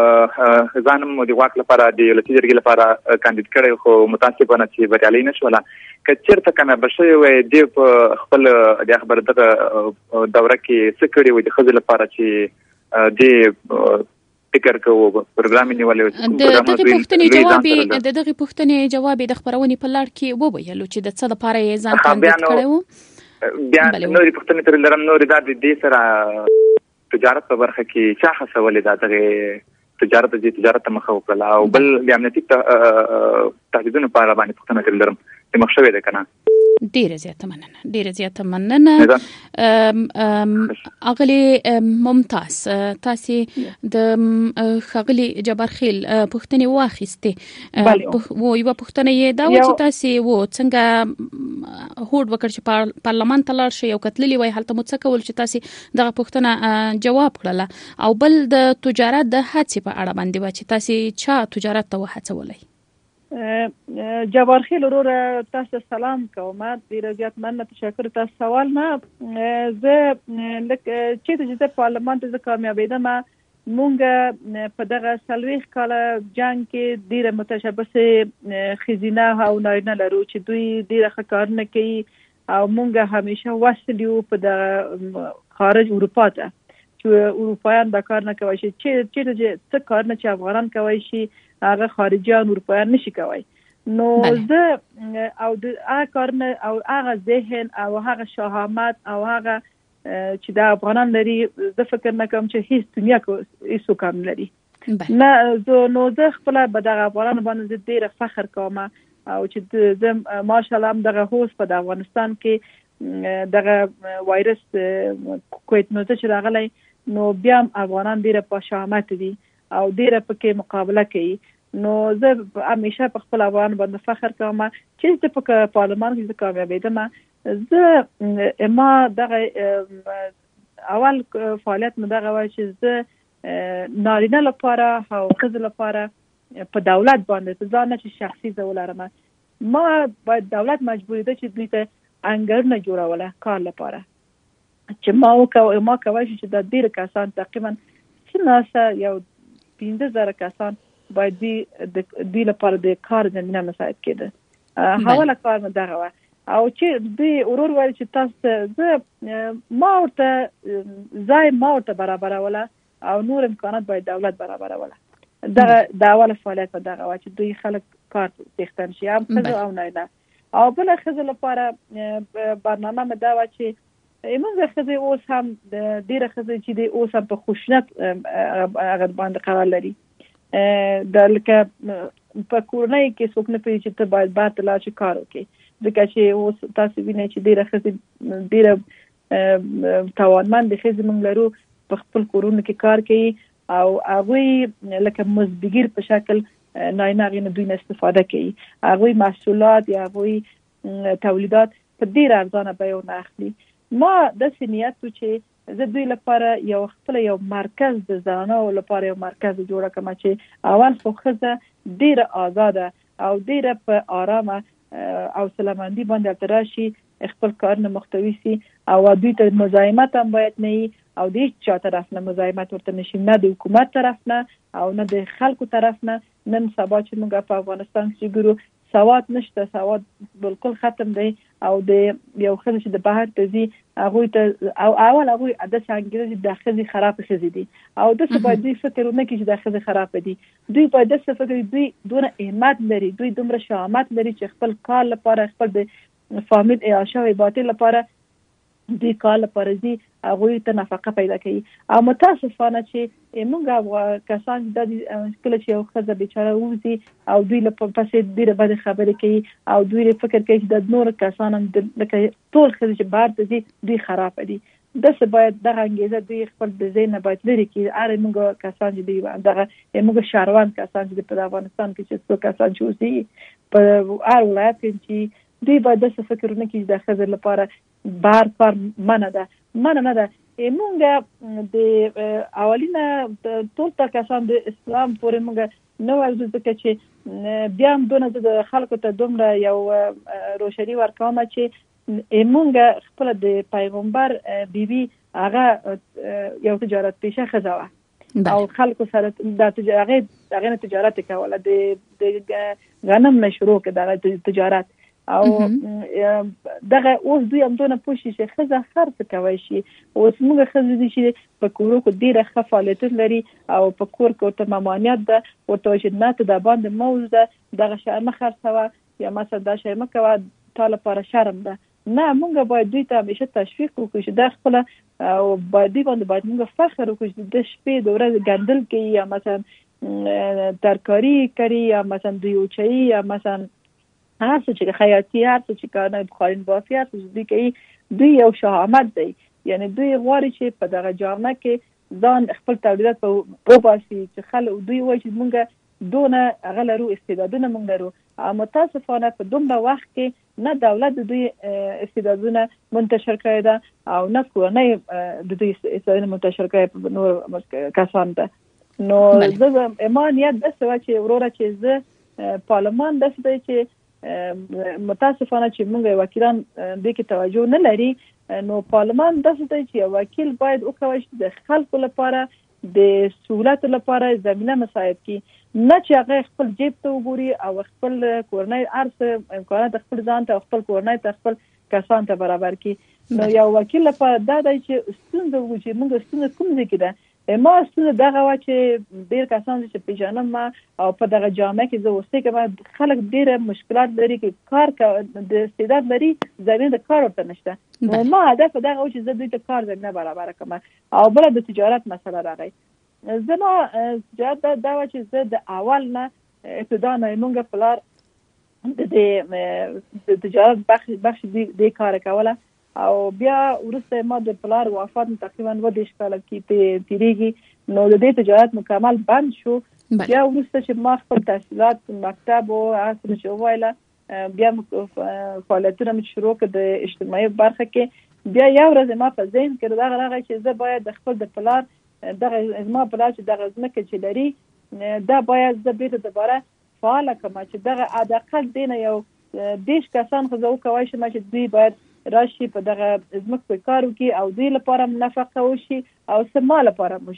ځانم د واک لپاره د ولسی جرګې لپاره کاندید کړي خو متاسفانه چې بریالي نشول کچرته کنه بشوي وي د خپل د خبر دغه دوره کې څه کړي وي د خځې لپاره چې د فکر کوو پروګرام نیولې د دغه پوښتنې جواب د دغه پوښتنې جواب د خبرونې په لړ کې وویل چې د څه لپاره یې ځان کاندید کړو بیا نورې پوښتنې تر لرم نورې دا د دې سره تجارت په برخه کې چا خصولې دا دغه تجارت د تجارت مخه وکړه او بل د امنیتي تهدیدونو په اړه باندې پوښتنه تر لرم چې مخشوي ده کنه. ډیره زیاته مننه ډیره زیاته مننه اغلی ممتاز تاسو د خغلی جبار خیل پوښتنه واخیسته وو یو پوښتنه یې دا و چې تاسو وو څنګه هوډ وکړ چې پارلمان ته لاړ شئ او کتللی وای هلته مو څه کول چې تاسو دغه پوښتنه جواب کړله او بل د تجارت د هڅې په اړه باندې و چې تاسو چا تجارت ته وهڅولای. جبار خیل ورور تاسو سلام کوم ډیر زیات مننه تشکر تاسو سوال نه زه لکه چې د پارلمان ته کامیابیدم مونږ په دغه سلويخ کاله جنگ کې ډیره متشابه خزینه او نارینه لرو چې دوی ډیره ښکارنه کوي او مونږ همیشه وسلیو په د خارج اروپا ته چې اروپایان دا کار نه کوي چې چې څه کار نه چې افغانان کوي شي هغه خارجيان اروپایان نشي کوي نو زه او د هغه کارنه او هغه ذهن او هغه شهامت او هغه چې د افغانان لري زه فکر نه کوم چې هیڅ دنیا کې هیڅ کم لري نه زه نو زه خپل به د افغانان باندې ډیر فخر کوم او چې زه ماشاءالله دغه هوس په افغانستان کې دغه وایرس کووید نو چې راغلی نو بیا افغانان ډیر په شهامت دي او ډیره پکې مقابله کوي نو زه همیشه په خپل افغان باندې فخر کوم چې په پارلمان کې کامیابیدم زه ما دغه اول فعالیت مې دغه وای چې زه نارینه لپاره او ښځو لپاره په دولت باندې ځان چې شخصي زولارم ما باید دولت مجبور دی چې دوی ته انګړونه جوړوله کار لپاره چې ما او ما کوي چې د ډیر کسان تقریبا څنګه یو پنځه زره کسان باید د دې لپاره د کار زمینه مساعد کېده. حواله کار مې دغه وه او چې دوی ورور ویل چې تاسو زه ما ورته ځای ما ورته برابروله او نور امکانات باید دولت برابروله. دغه د اوله فعالیت په دغه وه چې دوی خلک کار څښتن شي، هم ښځه او نارینه. او بله ښځه لپاره برنامه مې دا وه چې موږ ښځې اوس هم ډېره ښځې چې دی اوس هم په خشونت هغه باندې قرار لري. د لکه په کورنۍ کې څوک نه پوهېږي چې ته باید بهر ته لاړ شې کار وکړې، ځکه چې اوس تاسو وینئ چې ډېره ښځې ډېره توانمندې ښځې موږ لرو په خپل کورونو کې کار کوي او هغوی لکه مزدګیر په شکل نارینه هغې نه دوی نه استفاده کوي. هغوی محصولات یا هغوی تولیدات په ډېره ارزانه بیه ونه اخلي. ما داسې نیت و چې زه دوی لپاره یو خپل یو مرکز د زنانو لپاره یو مرکز جوړه کړم چې اول خو ښځه ډېره آزاده او ډېره په آرامه او سلامندي باندې هلته راشي، خپل کارونه محتوي سي او دوی ته مزاحمت هم باید نه وي او د هېڅ چا طرف نه مزاحمت ورته نشي، نه د حکومت طرف نه او نه د خلکو طرف نه. نن سبا چې موږ په افغانستان کې ګورو سواد نشته، سواد بالکل ختم دی او د یو ښځه چې د بهر ته ځي هغوی ته او اول هغوی داسې انګېزه چې دا ښځې خرابې ښځې دي او داسې باید دوی فکر ونه کړي چې دا ښځې خرابې دي. دوی باید داسې فکر کړي دوی دونه همت لري، دوی دومره شهامت لري چې خپل کار لپاره، خپل د فامیل اعاشه او عبادت لپاره دوی کار لپاره ځي، هغوی ته نفقه پیدا کوي. او متاسفانه چې موږ کسان دا کله چې یو ښځه بیچاره وځي او دوی له پسې ډېرې بدې خبرې کوي او دوی فکر کوي چې د نور کسان هم لکه ټول ښځې چې بهر ته ځي دوی خرابه دي. داسې باید دغه انګېزه دوی خپل د ذهن نه باید لرې کړي. هر موږ کسان چې دوی دغه موږ شهروند کسان چې په افغانستان کې چې څو کسان چې اوسېږي په هر ولایت کې چې دوی باید داسې فکر ونه کړي چې د ښځې لپاره بهر کار منع ده. منع نه ده. موږ د اولینه ټول تا کسان د اسلام پورې موږ نه وایو، ځکه چې بیا هم دونه زه د خلکو ته دومره یو روشني ورکوم چې موږ خپله د پیغمبر بیبي هغه یو تجارت پیشه ښځه وه او خلکو سره د هغې نه تجارت یې کوله، د غنم نه شروع کړه دغه تجارت او دغه اوس دوی هم دونه پوه شي چې ښځه هر څه کوی شي. اوس موږ ښځې دي چې په کورو کې ډېره ښه فعالیتونه لري او په کور کې ورته ممانعت ده، ورته وایي چې نه ته د باندې مه وځه، دغه شی مه خرڅوه یا مثلا دا شی مه کوه، تا لپاره شرم ده. نه، موږ باید دوی ته همیشه تشویق وکړو چې دا خپله او باید دوی باندې باید موږ فخر وکړو چې د شپې د ورځې ګندل کوي یا مثلا ترکاري کوي یا مثلا دوی اوچوي یا مثلا هر څه چې خیاطي، هر څه چې کارونه بخارین بافي، هر څه دوی کوي. دوی یو شهامت دی، یعنی دوی غواړي چې په دغه جامعه کې ځان خپل تولیدات وباسي چې خلک دوی وایي چې موږ دونه هغه لرو، استعدادونه موږ لرو. او متاسفانه په دومره وخت کې نه دولت د دوی استعدادونه منتشر کړی ده او نه کورنۍ د دوی استعدادونه منتشر کړی په نور کسانو ته. نو زه ما نیت داسې وه چې وروره چې زه پارلمان داسې دی چې متاسفانه چې موږ وکیلان دې کې توجه نه لري، نو پارلمان داسې دی چې یو وکیل باید وکولی شي د خلکو لپاره د سهولت لپاره زمینه مساعد کړي، نه چې هغه خپل جیب ته وګوري او خپل کورنۍ هر څه امکانات خپل ځان ته خپل کورنۍ ته خپل کسان ته برابر کړي. نو یو وکیل لپاره دا دی چې ستونزه وګوري چې موږ ستونزه کوم ځای کې ده. ما ستونزه دغه وه چې ډېر کسان چې پېژنم ما او په دغه جامعه کې زه اوسېږم خلک ډېره مشکلات لري چې کار د استعداد لري، زمینه د کار ورته نشته. نو ما هدف دغه و چې زه دوی ته کار زمینه برابره کړم. او بله د تجارت مسله راغی. زما تجارت دا وه چې زه د اول نه ابتدا نه موږ پلار د تجارت بخش دې کار کوله او بیا وروسته ما د پلار وفات تقریبا اووه دېرش کاله کې تېرېږي، نو د دې تجارت مکمل بند شو. بیا وروسته چې ما خپل تحصیلات مکتب او هر څه چې وویله بیا فعالیتونه مې شروع کړه د اجتماعي برخه کې. بیا یو ورځ ما په ذهن کې دغه راغی چې زه باید د خپل د پلار دغه زما پلار چې دغه ځمکه چې لري دا باید زه بېرته دوباره فعاله کړم چې دغه حداقل دې نه یو دېرش کسان خو زه وکولی شم چې دوی باید راشي په دغه ځمکه په کار وکړي او دوی لپاره نفقه وشي او څه ما لپاره وشي.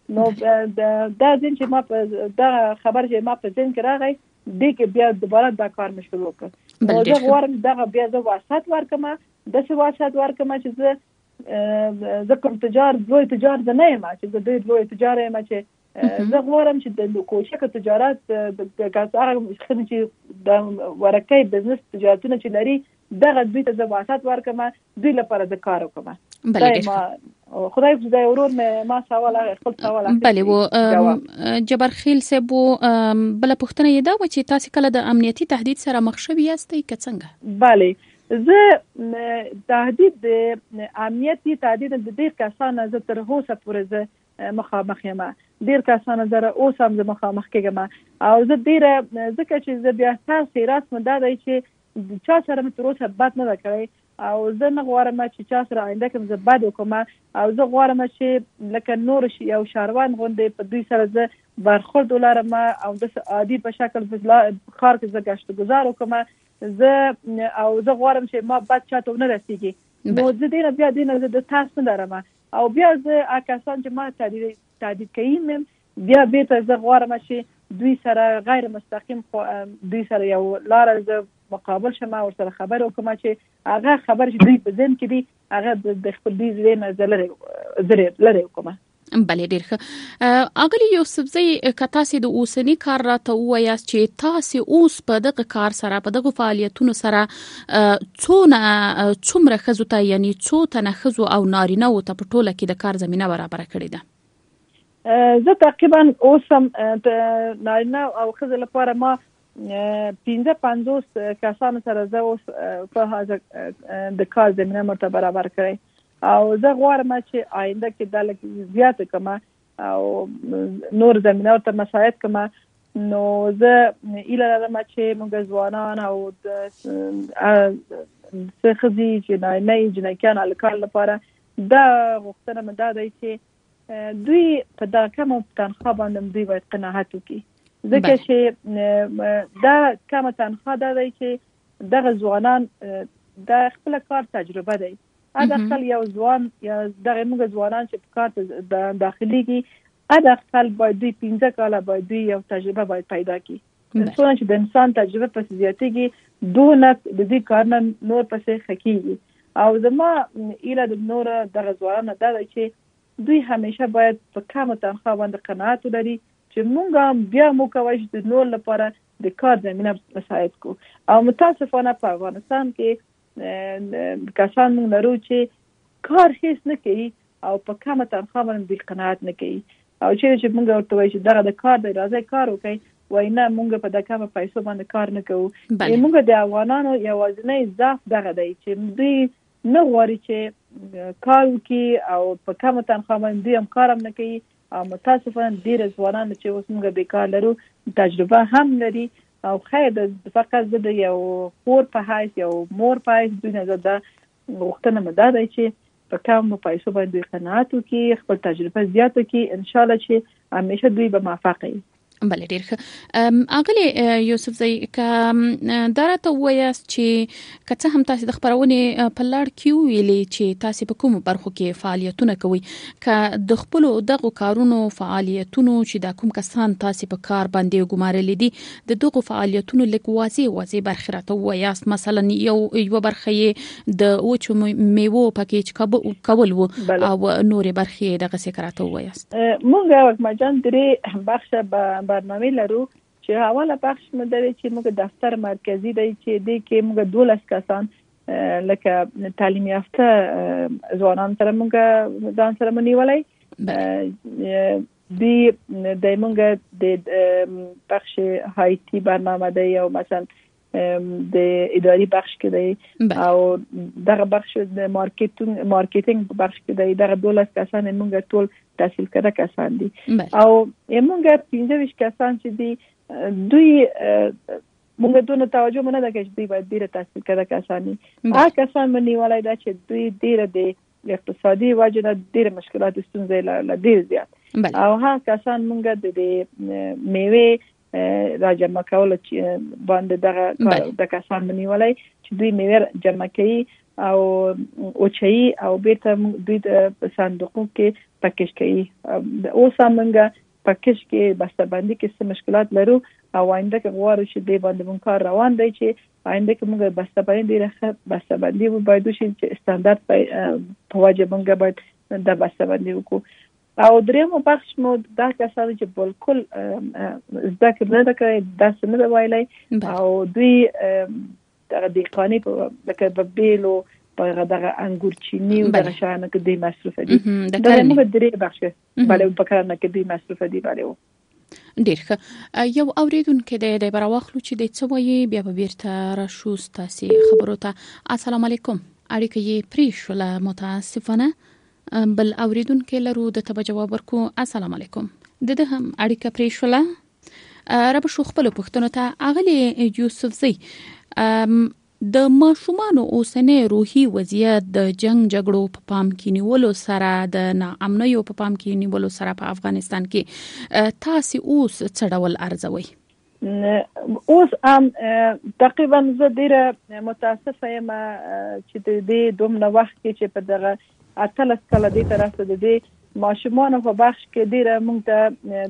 نو دا ځین چې ما په دا خبر چې ما په ځین کې راغی دې کې بیا دوباره دا کار مې شروع کړ. نو زه غواړم دا بیا زه واسط ورکم داسې واسط ورکم چې زه زه کوم تجار لوی تجار نه یم چې زه ډېر لوی تجار یم چې زه غواړم چې د کوچک تجارت د کارګر خدمت چې د ورکې بزنس تجارتونه چې لري دغه دوی ته زه واسط ورکم دوی لپاره د کار وکم. بله خدای دې ورور مې ما سوال خپل سوال بله و جبار خیل صاحب بل پوښتنه یې دا و چې تاسو کله د امنیتي تهدید سره مخ شوي یاستئ که څنګه؟ بله زه تهدید د امنیتي تهدید د ډېر کسانو زه تر اوسه پورې زه مخامخ یم ډېر کسانو زه اوس هم زه مخامخ کېږم او زه ډېره ځکه چې زه بیا تاسې رسم دا دی چې چا سره مې تر اوسه بد نه ده کړی او زه نه غواړم چې چا سره آینده کې زه بد وکړم او زه غواړم چې لکه نور یو شاروان غوندې په دوی سره زه برخورد ولرم او داسې عادي په شکل په ښار کې زه ګشت ګزار وکړم زه او زه غواړم چې ما بد چاته ونه رسېږي نو زه دې نه بیا دې نه زه د تاسو نه لرم او بیا زه هغه کسان چې ما تهدید تهدید کوي بیا بیرته زه غواړم چې دوی سره غیر مستقیم دوی سره یو لاره زه مقابل شم او سره خبر وکم چې هغه خبر چې دوی په ذهن کې دي هغه د خپل دوی ځینې زلره زره لري وکم. بله ډیر ښه. اغلی یوسفزی که تاسو د اوسنی کار راته وایاست چې تاسو اوس په دغه کار سره په دغه فعالیتونو سره څونه څومره ښځو ته یعنی څو تنه ښځو او نارینه وو ته په ټوله کې د کار زمینه برابر کړې ده؟ زه تقریبا اوسم نارینه او ښځو لپاره ما پنځه پنځوس کسانو سره زه اوس په د کار زمینه مرته برابر کړی او زه غواړم چې آینده کې دا لږ زیاته کړم او نور زمینه ورته مساعد کړم نو زه ایله لرم چې موږ ځوانان او د څه ښځې چې نارینه جنکیان هلکان لپاره دا غوښتنه مې دا دی چې دوی په دغه کمه تنخوا باندې دوی باید قناعت وکړي ځکه چې دا کمه تنخوا دا دی چې دغه ځوانان د خپل کار تجربه دی ادا خپل یو ځوان یا دغه موږ ځوانان چې په کار داخليږي ادا خپل باید دوی پنځه کاله باید دوی یو تجربه باید پیدا کړي څونه چې د انسان تجربه پس زیاتېږي دونه د دې کار نه نور پسې خکېږي او زما ایله د نور دغه ځوانان دا دی چې دوی همیشه باید په کمه تنخوا باندې قناعت ولري چې مونږ بیا مو کوی چې د نور لپاره د کار زمینه مساعد کو او متاسفانه په افغانستان کې کسان مونږ لرو چې کار هیڅ نه کوي او په کمه تنخوا باندې قناعت نه کوي او چې مونږ ورته وایو چې دغه د کار دی راځي کار وکړي وای نه مونږ په دغه کمه پیسو باندې کار نه کوو. مونږ د افغانانو یوازینی ضعف دغه دی چې دوی نه غواړي چې کار وکړي او په کمه تنخوا باندې هم کار هم نه کوي او متاسفانه ډیر ځوانان چې اوس موږ بیکار لرو تجربه هم لري او خیر د فقط د یو خور په حیث یو مور په حیث دوی نه زده غوښتنه مې دا دی چې په کم پیسو باندې قناعت وکړي خپل تجربه زیاته کړي ان شاء الله چې همیشه دوی به موفق وي. بله ډیر ښه. اغلی یوسفزی که دا راته ووایاست چې که څه هم تاسو د خپرونې په لړ کې ویلې چې تاسو په کومو برخو کې فعالیتونه کوئ که د خپلو دغو کارونو فعالیتونو چې دا کوم کسان تاسو په کار باندې ګمارلي دي د دغو فعالیتونو لږ واضح واضح برخې راته ووایاست مثلا یو یوه برخه یې د وچو میوو پکیج کول و او نورې برخې دغسې راته ووایاست. موږ وکمجان درې بخشه به برنامه لرو چې حواله بخش مدري چې موږ دفتر مرکزی دی چې د کې موږ دولس کسان لکه تعلیم یافته ځوانان سره موږ ځان سره منیولای دی د موږ د بخش هایتی برنامه دی او مثلا د اداري بخش کې دی او دغه بخش د مارکیټینګ مارکیټینګ بخش کې دی دغه دولس کسان موږ ټول تحصیل کړه کسان دي او موږ پنځه ویشت کسان چې دي دوی موږ دونه توجه مونږ نه کوي چې دوی باید ډیره تحصیل کړه کسان دي هغه کسان باندې ولای دا چې دوی ډیره د اقتصادي وجه نه ډیره مشکلات ستونزې له ډیر زیات او هغه کسان موږ د میوه را جمع کول چې باندې دغه د کسان باندې ولای چې دوی میوه جمع کوي او اوچي او بیرته دوی د صندوقو کې پکیج کوي. اوس هم موږ پکیج کې بسته‌بندي کې څه مشکلات لرو او آینده کې غواړو چې د باندې مونږ کار روان دی چې آینده کې موږ بسته‌بندي ډیره ښه بسته‌بندي باید وشي چې استاندارد په وجه موږ باید د بسته‌بندي وکړو. او درېمو بخش مو دا کسان چې بالکل زده کړه نه کوي داسې نه وایي او دوی دغه دیقانی په لکه په بیلو په دغه انګور چینی او دغه شانه کې د مصرف دي دا موږ درې بخش بلې په کار نه کې د مصرف دي بلې ډیر ښه. یو اوریدونکو د د براوخلو چې د څه وایي بیا به بیرته راشو تاسو خبرو ته. السلام علیکم. اړیکه یې پرې شوله متاسفانه بل اوریدونکو لرو د تبه جواب ورکو. السلام علیکم. د ده هم اړیکه پرې شوله. رب شو خپل پښتنو ته اغلی یوسف زی د ماشومان اوسنۍ روحي وضعیت د جنگ جګړو په پام کې نیولو سره د ناامنیو په پام کې نیولو سره په افغانستان کې تاسو اوس څه ډول ارزوي؟ اوس ام تقریبا زه ډیره متاسفه یم چې د دې دومره وخت کې چې په دغه اتلس کله دې طرف ته د دې ماشومان په بخش کې ډیره موږ ته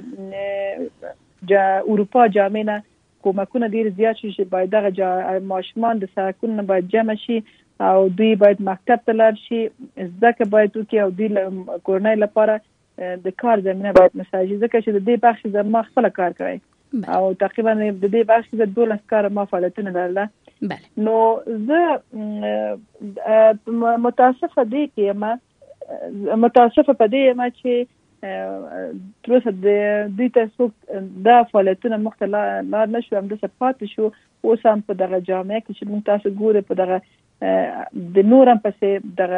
د اروپا جامعه کومکونه ډیر زیات شي چې باید دغه ماشومان د سرکونو باید جمع شي او دوی باید مکتب ته لاړ شي ځکه باید وکي او دوی کورنۍ لپاره د کار زمينه باید مساجد ځکه چې د دې بخش د ما خپل کار کوي او تقریبا د دې بخش د دولس کار ما فعالیتونه لرله. نو زه متاسفه دي کې ما متاسفه په دې ما چې تر اوسه د دې تاسو د فعالیتونو مختلف لار نشو هم د سپات شو اوس هم په دغه جامعه کې چې موږ تاسو ګوره په دغه د نورم پسې دغه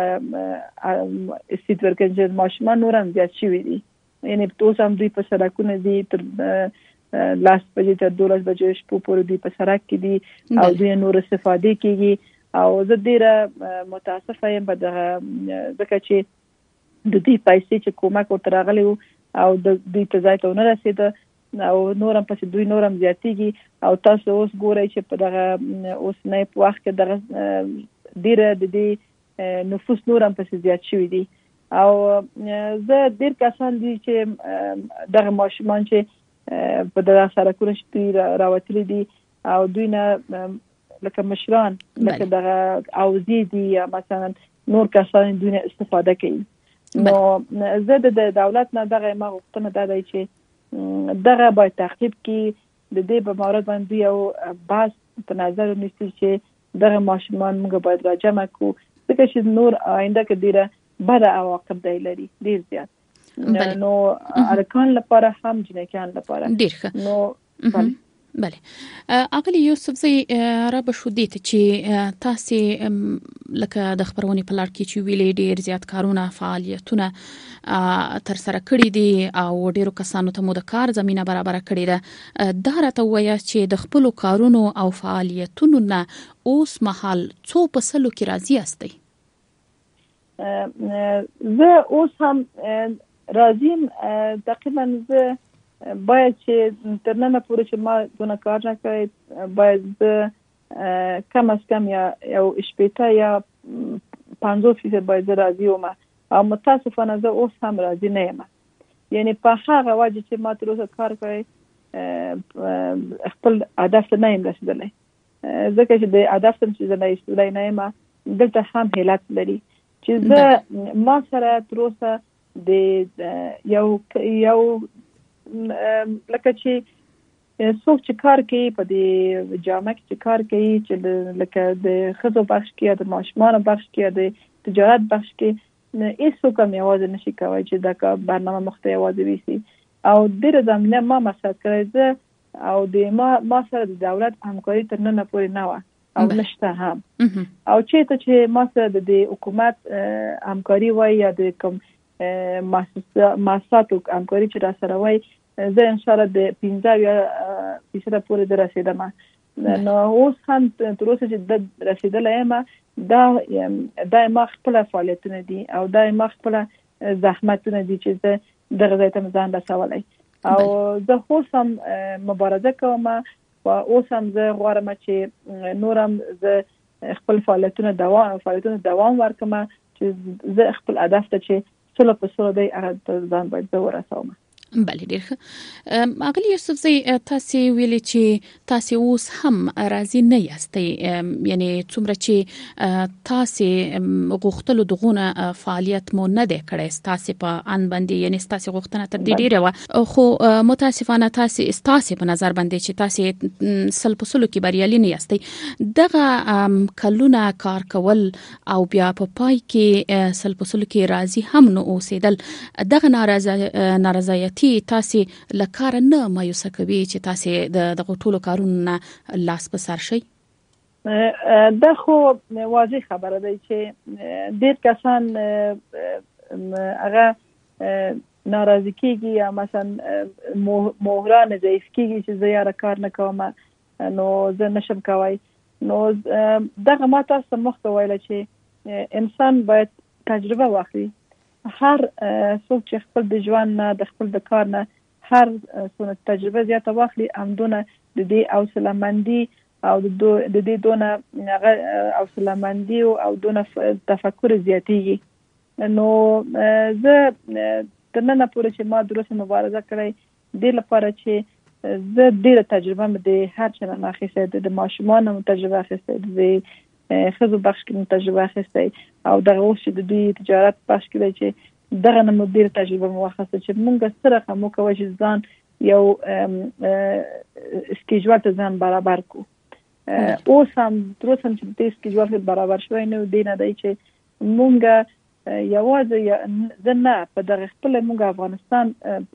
استید ورکړي ماشومان نورم زیات شوي دي یعنی اوس هم دوی په سرکونه دي تر لاس بجې تر دولس بجې شپو پورې دوی په سرک کې دي او دوی نور استفاده کوي او زه ډیره متاسفه یم په دغه ځکه چې د دې پیسې چې کومک ورته راغلی او د دې ته ځای ته ونه رسېده او نورم پسې دوی نورم زیاتېږي او تاسو اوس ګورئ چې په دغه اوسنۍ په وخت کې دغه ډیره د دې نفوس نورم پسې زیات شوي دي او زه ډیر کسان دي چې دغه ماشومان چې په دغه سرکونه چې راوتلي دي او دوی نه لکه مشران لکه دغه اوزی دي یا مثلا نور کسان دوی نه استفاده کوي. نو زه د دولت نه دغه ما غوښتنه ده چې دغه باید تعقیب کړي د دې په مورد باندې یو بحث په نظر ونیسي چې دغه ماشومان موږ باید راجمع کړو ځکه چې نور آینده کې ډیره بده عواقب دی لري ډیر زیات نو ارکان لپاره هم جنکان لپاره ډیر ښه. نو بله بله اغلی یوسف زی را به شو دیت چې تاسو لکه د خبرونې په لړ کې چې ویلې ډیر زیات کارونه فعالیتونه تر سره کړی دي او ډیرو کسانو ته مو د کار زمينه برابر کړی ده. دا راته وایي چې د خپل کارونو او فعالیتونو نه اوس مهال څو په سلو کې راضي یاستئ؟ زه اوس هم راضیم تقریبا زه باید چې تر ننه پورې چې ما دونه کار نه کوي باید کم از کم یا یو شپېته یا پنځوس فیصد باید زه راضي وم او متاسفانه زه اوس هم راضي نه یم یعنی په هغه وجه چې ما تر اوسه کار کوي خپل هدف ته نه یم رسېدلی ځکه چې د هدف ته چې زه نه رسېدلی نه یم دلته هم علت لري چې زه ما سره تر اوسه د یو یو لکه چې څوک چې کار کوي په دې جامعه کې چې کار کوي چې لکه د ښځو بخش کې یا د ماشومانو بخش کې یا د تجارت بخش کې هیڅوک هم یوازې نشي کولی چې دا برنامه مخته یوازې ویسي او ډېره زمینه ما مصرف کړی زه او د ما ما سره د دولت همکاري تر ننه پورې نه وه او نشته هم او چېرته چې ما سره د دې حکومت همکاري وای یا د کوم مؤسساتو همکاري چې را سره وای زه ان شاء الله د پنځه یا فیصده پورې د رسیدم نو اوس هم تر اوسه چې د رسیدلی یم دا دا ما خپل فعالیتونه دي او دا ما خپل زحمتونه دي چې زه دغه ځای ته ځان رسولی او زه اوس هم مبارزه کوم او اوس هم زه غواړم چې نورم زه خپل فعالیتونه دوام فعالیتونه دوام ورکړم چې زه خپل هدف ته چې سله په سله دی هغه ځان باید زه ورسوم. بله ډیر ښه. اغلی یوسفزی تاسو ویلي چې تاسو اوس هم راضي نه یاستئ، یعنی څومره چې تاسو غوښتلو دغونه فعالیت مو نه دی کړی تاسو په ان باندې، یعنی تاسو غوښتنه تر دې ډیره و، خو متاسفانه تاسو تاسو په نظر باندې چې تاسو سل په سلو کې بریالي نه یاستئ. دغه کلونه کار کول او بیا په پای کې سل په سلو کې راضي هم نه اوسېدل، دغه ناراضه نارضایت تاسو لکار نه مایوسه کوي چې تاسو د دغه ټولو کارونو لاس په سر شي؟ دا خو واضح خبره ده چې ډېر کسان هغه ناراضي کیږي یا مثلا مهران ضعیف کیږي چې زه یاره کار نه کوم نو زه نشم کوي. نو دغه ما تاسو مخته ویل چې انسان باید تجربه واخلي. هر څوک چې خپل د ژوند نه د خپل د کار نه هر څونه تجربه زیاته واخلي همدونه د دې حوصله‌مندي او د دې دونه حوصله‌مندي او دونه تفکر زیاتېږي. نو زه تر ننه پورې چې ما درسته مبارزه کړې دې لپاره چې زه ډېره تجربه مې د هر چا نه اخیستې، د ماشومانو تجربه اخیستې، د خزو بخش کې تجربه اخیستې او دغه اوس چې د دوی تجارت بخش کې چې دغه نه مدیر تجربه مو واخیسته چې موږ سره مو کوي چې ځان یو سکیجوال ته ځان برابر کو. اوس هم تر اوسه چې د سکیجوال ته برابر شوی نه دی، نه دی چې موږ یوازې زه نه په دغه خپل موږ افغانستان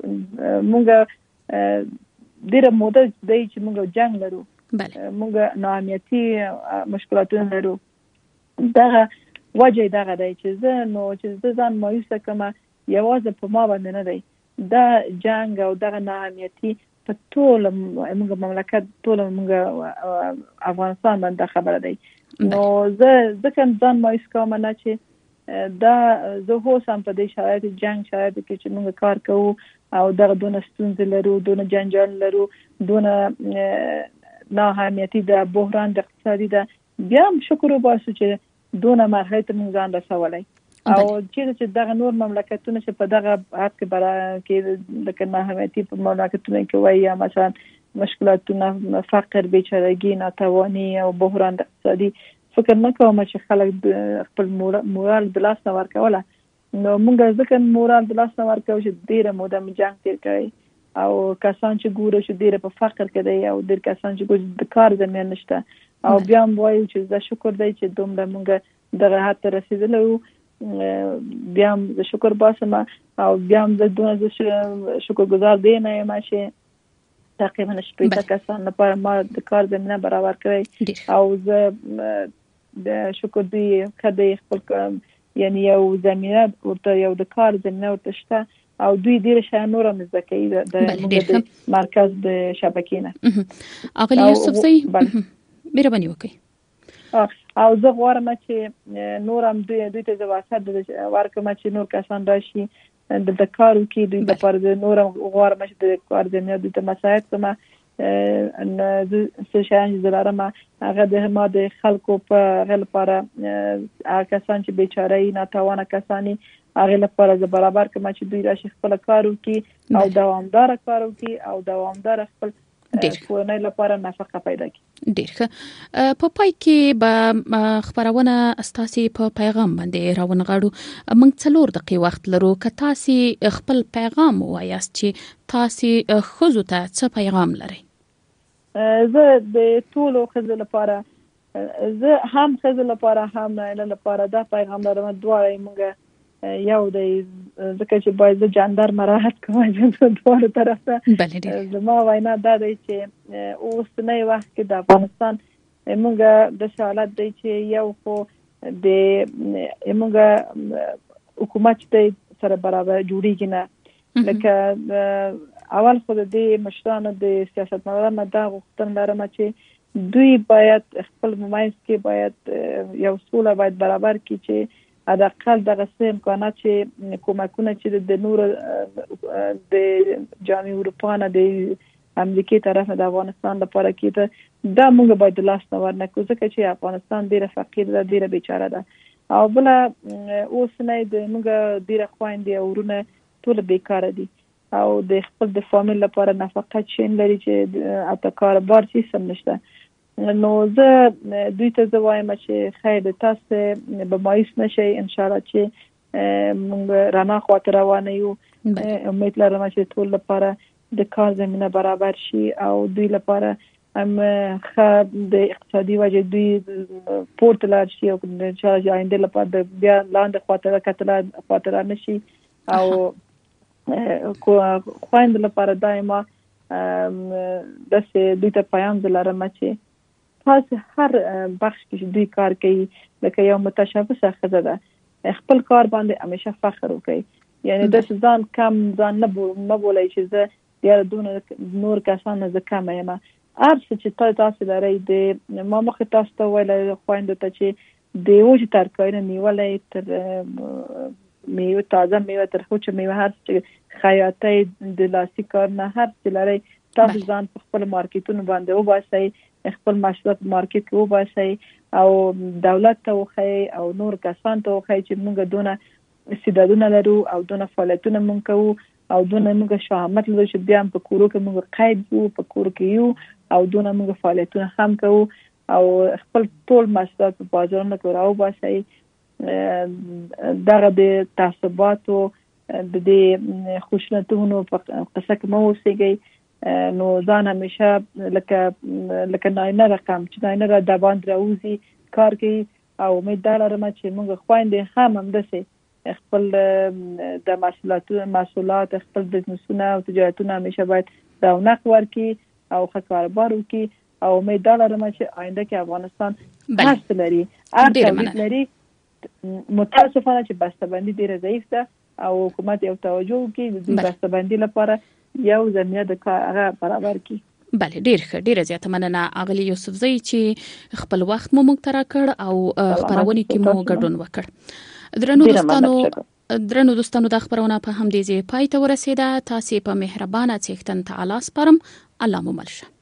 موږ ډېره موده دی چې موږ جنگ لرو، موږ ناامنیتي مشکلاتونه لرو. دغه وجه دغه دی چې زه نو چې زه ځان مایوسه کوم یوازې په ما باندې نه دی، دا جنگ او دغه ناامنیتي په ټول موږ مملکت ټول موږ افغانستان باندې خبره دی. نو زه ځکه ځان مایوس کوم نه چې دا زه اوس هم په دې شرایط جنگ شرایط کې چې موږ کار کوو او دغه دونه ستونزې لرو، دونه جنجال لرو، دونه ناامنیتي ده، بحران د اقتصادي ده، بیا هم شکر وباسو چې دونه مرحله ته موږ ځان رسولی او چې دغه نور مملکتونه چې په دغه حد کې برا کې د ناامنیتي په مملکتونه کې وایي یا مثلا مشکلاتونه فقر، بیچارهګي، ناتواني او بحران د اقتصادي، فکر نه کوم چې خلک خپل مورال د لاس نه ورکوله. نو موږ ځکه مورال د لاس نه ورکوو چې ډېره موده مو جنګ تېر کړی او کسان چې ګورو چې ډېر په فقر کې دی او ډېر کسان چې ګورو د کار زمینه نشته او بیا هم وایو چې زه شکر دی چې دومره موږ دغه حد ته رسېدلی وو. بیا هم زه شکر باسم او بیا هم زه دونه زه شکرګزار دی نه یم چې تقریبا شپېته کسان لپاره ما د کار زمینه برابر کړی او زه د شکر دوی ښه دی خپل یعنی یو زمینه ورته یو د کار زمینه ورته شته او دوی ډیر شای نور هم زده کوي د مرکز د شبکې نه. اغلی یوسفزی مهرباني وکړئ. او زه غواړم چې نور هم دوی دوی ته واسطه ورکړم چې نور کسان راشي د کار وکړي، دوی لپاره د نور هم غواړم چې د کار زمینه دوی ته مساعد کوم. څه شیان چې لرم هغه د ما د خلکو په هغه لپاره هغه کسان چې بیچاره ناتوانه کسانی هغه لپاره زه برابر کوم چې دوی راشي خپل کار وکړي او دوامدار کار وکړي او دوامدار خپل کورنۍ لپاره نفقه پیدا کړي. ډیر ښه. په پای کې به خبرونه ستاسو په پیغام باندې راونغاړو. موږ څلور دقیقې وخت لرو که تاسو خپل پیغام وایاست چې تاسو خزو ته څه پیغام لرئ؟ زه د ټولو خزو لپاره زه هم خزو لپاره هم نه لپاره دا پیغام لرم. دواړه موږ یو دی ځکه چې باید د جاندار مراحت کوم چې دواړو طرف ته زما وینا دا دی چې اوسنی وخت کې د افغانستان موږ د حالت دی چې یو خو د موږ حکومت ته سره برابر جوړیږي نه، لکه اول خو د دې مشرانو د سیاستمدارانو دا غوښتنه لرم چې دوی باید خپل ممایز کې باید یو سوله باید برابر کړي چې حداقل دغه څه امکانات چې کومکونه چې د نور د جامعه اروپا نه د امریکای طرف د افغانستان لپاره کېده دا موږ باید لاس نه ورنکړو ځکه چې افغانستان ډیره فقیر ده، ډیره بیچاره ده او بل اوس نه د موږ ډیره خويندې او ورونه ټول بیکاره دي او د خپل د فامیل لپاره نفقت شین لري چې اته کاروبار هیڅ هم نشته. نو زه دوی ته وایم چې خیر تاسو به مایوس نشئ، ان شاء الله چې موږ رڼا خواته روان یو. امید لرم چې ټول لپاره د کار زمينه برابر شي او دوی لپاره هم خ د اقتصادي وجه دوی پورت لار شي او ان شاء الله آینده لپاره د بیا لاندې خاطر کتل خاطر نشي او خويند لپاره دایما د سه دوی ته پیغام دلارم چې تاسو هر بخش کې دوی کار کوي لکه یو متشابه خزه ده خپل کار باندې همیشه فخر وکړي، یعنی د ځان کم ځان نه بولای چې زه یا دون نور کسان زه کم یم. ارڅ چې تاسو لري د ما مخ تاسو ته ویل خويند ته چې د وجه ترکاینه نیولای تر میوه تازه میوه تر خو چې میوه هر چې خیاطۍ د لاسي کار نه هر چې لري تاسو ځان په خپل مارکیټونو باندې وباسئ، خپل محصولات مارکیټ کې وباسئ او دولت ته وخی او نور کسان ته وخی چې موږ دونه استعدادونه لرو او دونه فعالیتونه موږ کوو او دونه موږ شهامت لرو چې بیا په کورو کې موږ قید یو په کور کې یو او دونه موږ فعالیتونه هم کوو او خپل ټول محصولات په بازارونو کې راوباسئ. دغه د تعصباتو د دې خوشنطونو په قصه کې مو اوسېږئ، نو ځان همیشه لکه لکه ناینه رقم چې ناینه را د باندې راوځي کار کوي او امید لرم چې موږ خويندې هم همداسې خپل د محصولاتو محصولات خپل بزنسونه او تجارتونه همیشه باید رونق ورکړي او ښه کاروبار وکړي او امید لرم چې آینده کې افغانستان هڅه لري هڅه لري. متاسفانه چې بسته‌بندي ډیره ضعیف ده او حکومت یو توجه وکړي د دې بسته‌بندي لپاره یو زمینه د کار برابر کړي. بله ډیر ښه، ډیره زیاته مننه اغلی یوسفزی چې خپل وخت مو موږ ترا کړ او خبرونه کې مو ګډون وکړ. درنو دوستانو درنو دوستانو د خبرونه په هم دې ځای پای ته ورسیده. تاسو په مهربانه څښتن تعالی سپارم. الله مو مل شه.